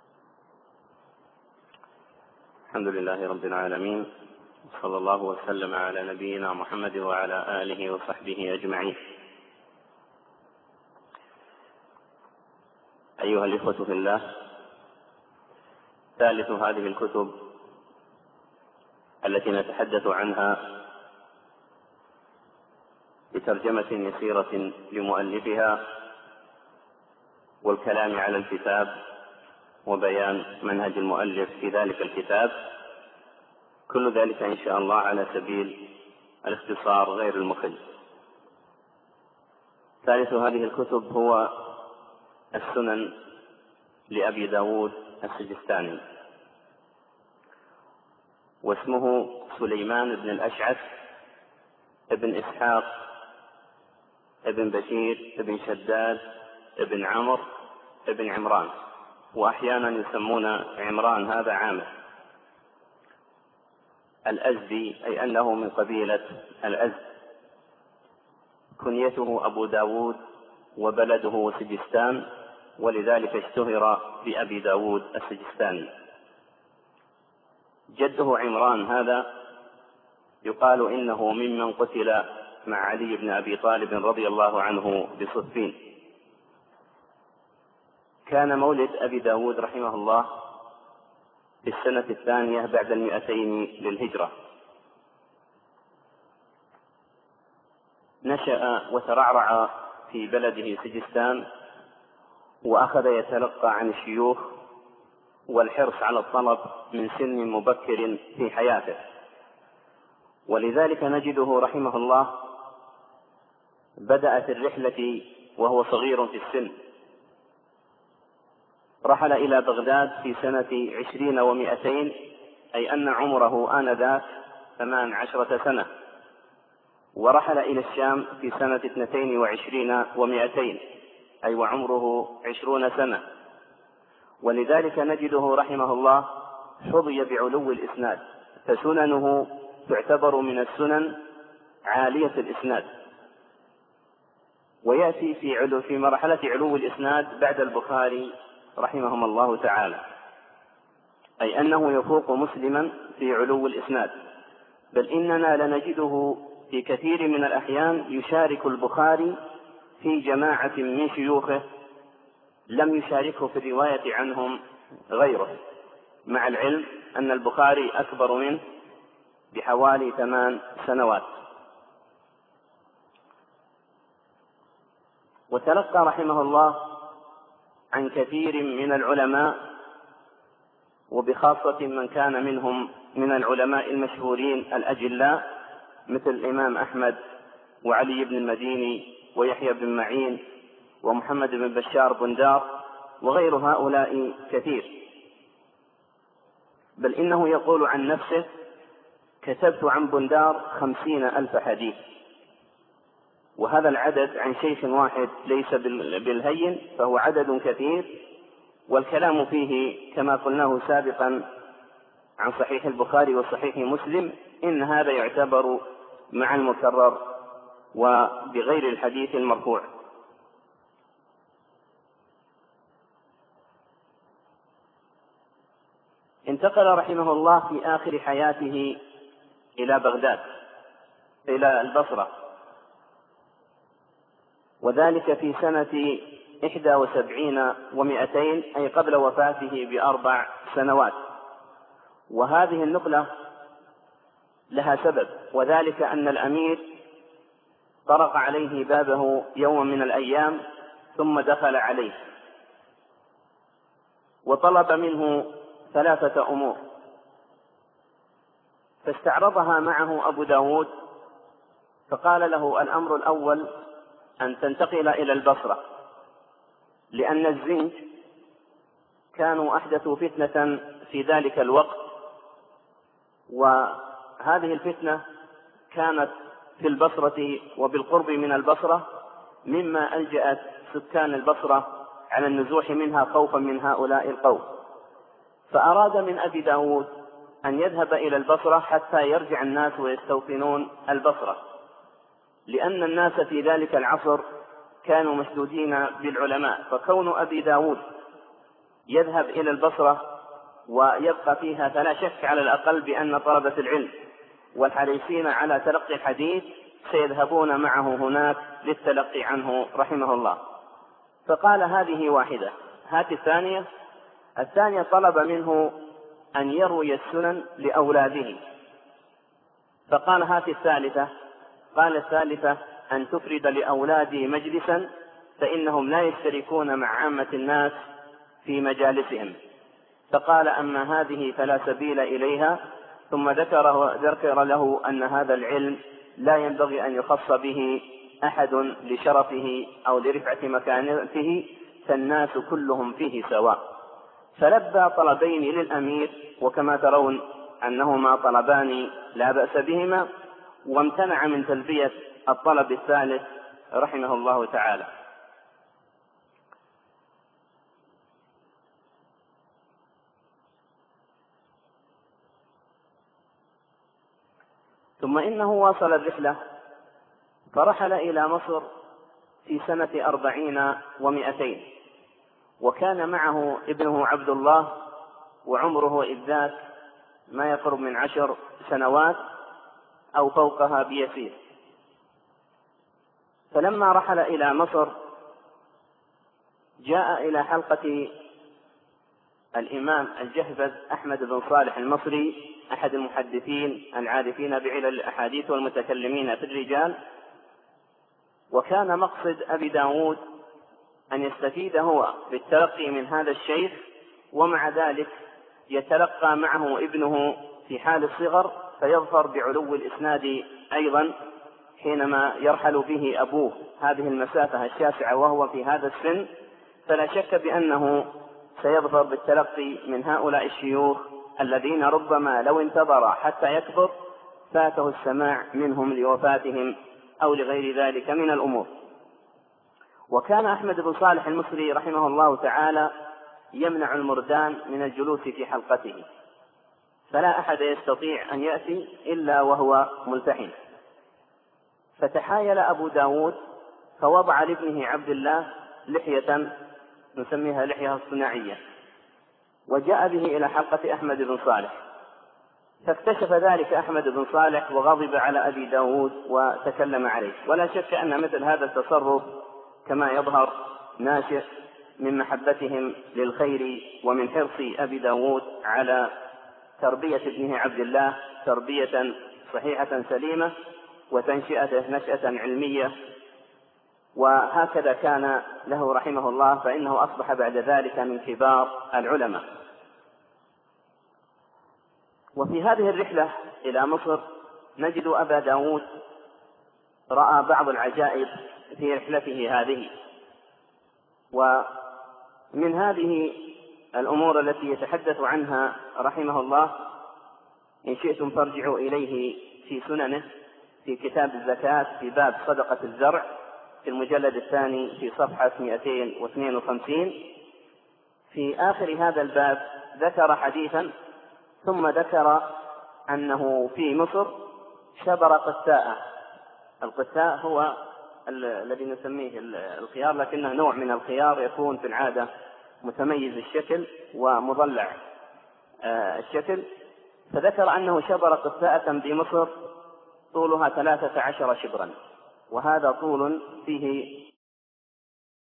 الحمد لله رب العالمين، صلى الله وسلم على نبينا محمد وعلى آله وصحبه أجمعين. أيها الإخوة في الله، ثالث هذه الكتب التي نتحدث عنها بترجمة يسيرة لمؤلفها والكلام على الكتاب وبيان منهج المؤلف في ذلك الكتاب، كل ذلك إن شاء الله على سبيل الاختصار غير المخل. ثالث هذه الكتب هو السنن لأبي داود السجستاني، واسمه سليمان بن الأشعث ابن إسحاق ابن بشير ابن شداد ابن عمرو ابن عمران، وأحيانا يسمون عمران هذا عامر الأزدي، أي أنه من قبيلة الأزد. كنيته أبو داود وبلده سجستان، ولذلك اشتهر بأبي داود السجستاني. جده عمران هذا يقال إنه ممن قتل مع علي بن أبي طالب رضي الله عنه بصفين. كان مولد أبي داود رحمه الله في السنة الثانية بعد المئتين للهجرة. نشأ وترعرع في بلده سجستان، وأخذ يتلقى عن الشيوخ والحرص على الطلب من سن مبكر في حياته، ولذلك نجده رحمه الله بدأت الرحلة وهو صغير في السن. رحل إلى بغداد في سنة عشرين ومئتين، أي أن عمره آنذاك ثمان عشرة سنة، ورحل إلى الشام في سنة اثنتين وعشرين ومئتين، أي وعمره عشرون سنة. ولذلك نجده رحمه الله حظي بعلو الإسناد، فسننه تعتبر من السنن عالية الإسناد، ويأتي في علو في مرحلة علو الإسناد بعد البخاري رحمهم الله تعالى، أي أنه يفوق مسلما في علو الإسناد، بل إننا لنجده في كثير من الأحيان يشارك البخاري في جماعة من شيوخه لم يشاركه في الرواية عنهم غيره، مع العلم أن البخاري أكبر منه بحوالي ثمان سنوات. وتلقى رحمه الله عن كثير من العلماء، وبخاصة من كان منهم من العلماء المشهورين الأجلاء مثل الإمام أحمد وعلي بن المديني ويحيى بن معين ومحمد بن بشار بندار وغير هؤلاء كثير، بل إنه يقول عن نفسه: كتبت عن بندار خمسين ألف حديث. وهذا العدد عن شيخ واحد ليس بالهين، فهو عدد كثير، والكلام فيه كما قلناه سابقا عن صحيح البخاري وصحيح مسلم إن هذا يعتبر مع المكرر وبغير الحديث المرفوع. انتقل رحمه الله في آخر حياته إلى بغداد، إلى البصرة، وذلك في سنة إحدى وسبعين ومائتين، أي قبل وفاته بأربع سنوات. وهذه النقلة لها سبب، وذلك أن الأمير طرق عليه بابه يوم من الأيام ثم دخل عليه وطلب منه ثلاثة أمور، فاستعرضها معه أبو داود، فقال له: الأمر الأول أن تنتقل إلى البصرة، لأن الزنج كانوا أحدثوا فتنة في ذلك الوقت، وهذه الفتنة كانت في البصرة وبالقرب من البصرة، مما ألجأت سكان البصرة على النزوح منها خوفا من هؤلاء القوم. فأراد من أبي داود أن يذهب إلى البصرة حتى يرجع الناس ويستوطنون البصرة، لأن الناس في ذلك العصر كانوا مشدودين بالعلماء، فكون أبي داود يذهب إلى البصرة ويبقى فيها فلا شك على الأقل بأن طلبة العلم والحريصين على تلقي الحديث سيذهبون معه هناك للتلقي عنه رحمه الله. فقال: هذه واحدة. هات الثانية. الثانية طلب منه أن يروي السنن لأولاده، فقال: هات الثالثة. قال: الثالثة أن تفرد لأولادي مجلسا، فإنهم لا يشتركون مع عامة الناس في مجالسهم. فقال: أما هذه فلا سبيل إليها. ثم ذكر, ذكر له أن هذا العلم لا ينبغي أن يخص به أحد لشرفه أو لرفعة مكانته، فالناس كلهم فيه سواء. فلبى طلبين للأمير، وكما ترون أنهما طلبان لا بأس بهما، وامتنع من تلبية الطلب الثالث رحمه الله تعالى. ثم إنه واصل الرحلة فرحل إلى مصر في سنة أربعين ومائتين، وكان معه ابنه عبد الله، وعمره إذ ذاك ما يقرب من عشر سنوات أو فوقها بيسير. فلما رحل إلى مصر جاء إلى حلقة الإمام الجهبذ أحمد بن صالح المصري، أحد المحدثين العارفين بعلل الأحاديث والمتكلمين في الرجال. وكان مقصد أبي داود أن يستفيد هو بالتلقي من هذا الشيخ، ومع ذلك يتلقى معه ابنه في حال الصغر، فيظفر بعلو الإسناد أيضا حينما يرحل به أبوه هذه المسافة الشاسعة وهو في هذا السن. فلا شك بأنه سيظفر بالتلقي من هؤلاء الشيوخ الذين ربما لو انتظر حتى يكبر فاته السماع منهم لوفاتهم أو لغير ذلك من الأمور. وكان أحمد بن صالح المصري رحمه الله تعالى يمنع المردان من الجلوس في حلقته، فلا أحد يستطيع أن يأتي إلا وهو ملتحن. فتحايل أبو داود فوضع لابنه عبد الله لحية نسميها لحية الصناعية، وجاء به إلى حلقة أحمد بن صالح، فاكتشف ذلك أحمد بن صالح وغضب على أبي داود وتكلم عليه. ولا شك أن مثل هذا التصرف كما يظهر ناشئ من محبتهم للخير ومن حرص أبي داود على تربية ابنه عبد الله تربية صحيحة سليمة وتنشئته نشأة علمية، وهكذا كان له رحمه الله، فإنه أصبح بعد ذلك من كبار العلماء. وفي هذه الرحلة إلى مصر نجد أبا داود رأى بعض العجائب في رحلته هذه، ومن هذه الأمور التي يتحدث عنها رحمه الله إن شئتم فارجعوا إليه في سننه في كتاب الزكاة في باب صدقة الزرع في المجلد الثاني في صفحة مئتين واثنين وخمسين. في آخر هذا الباب ذكر حديثا ثم ذكر أنه في مصر شبر قساء. القساء هو الذي نسميه الخيار، لكنه نوع من الخيار يكون في العادة متميز الشكل ومضلع الشكل. فذكر أنه شبر قساءة بمصر طولها ثلاثة عشر شبرا، وهذا طول فيه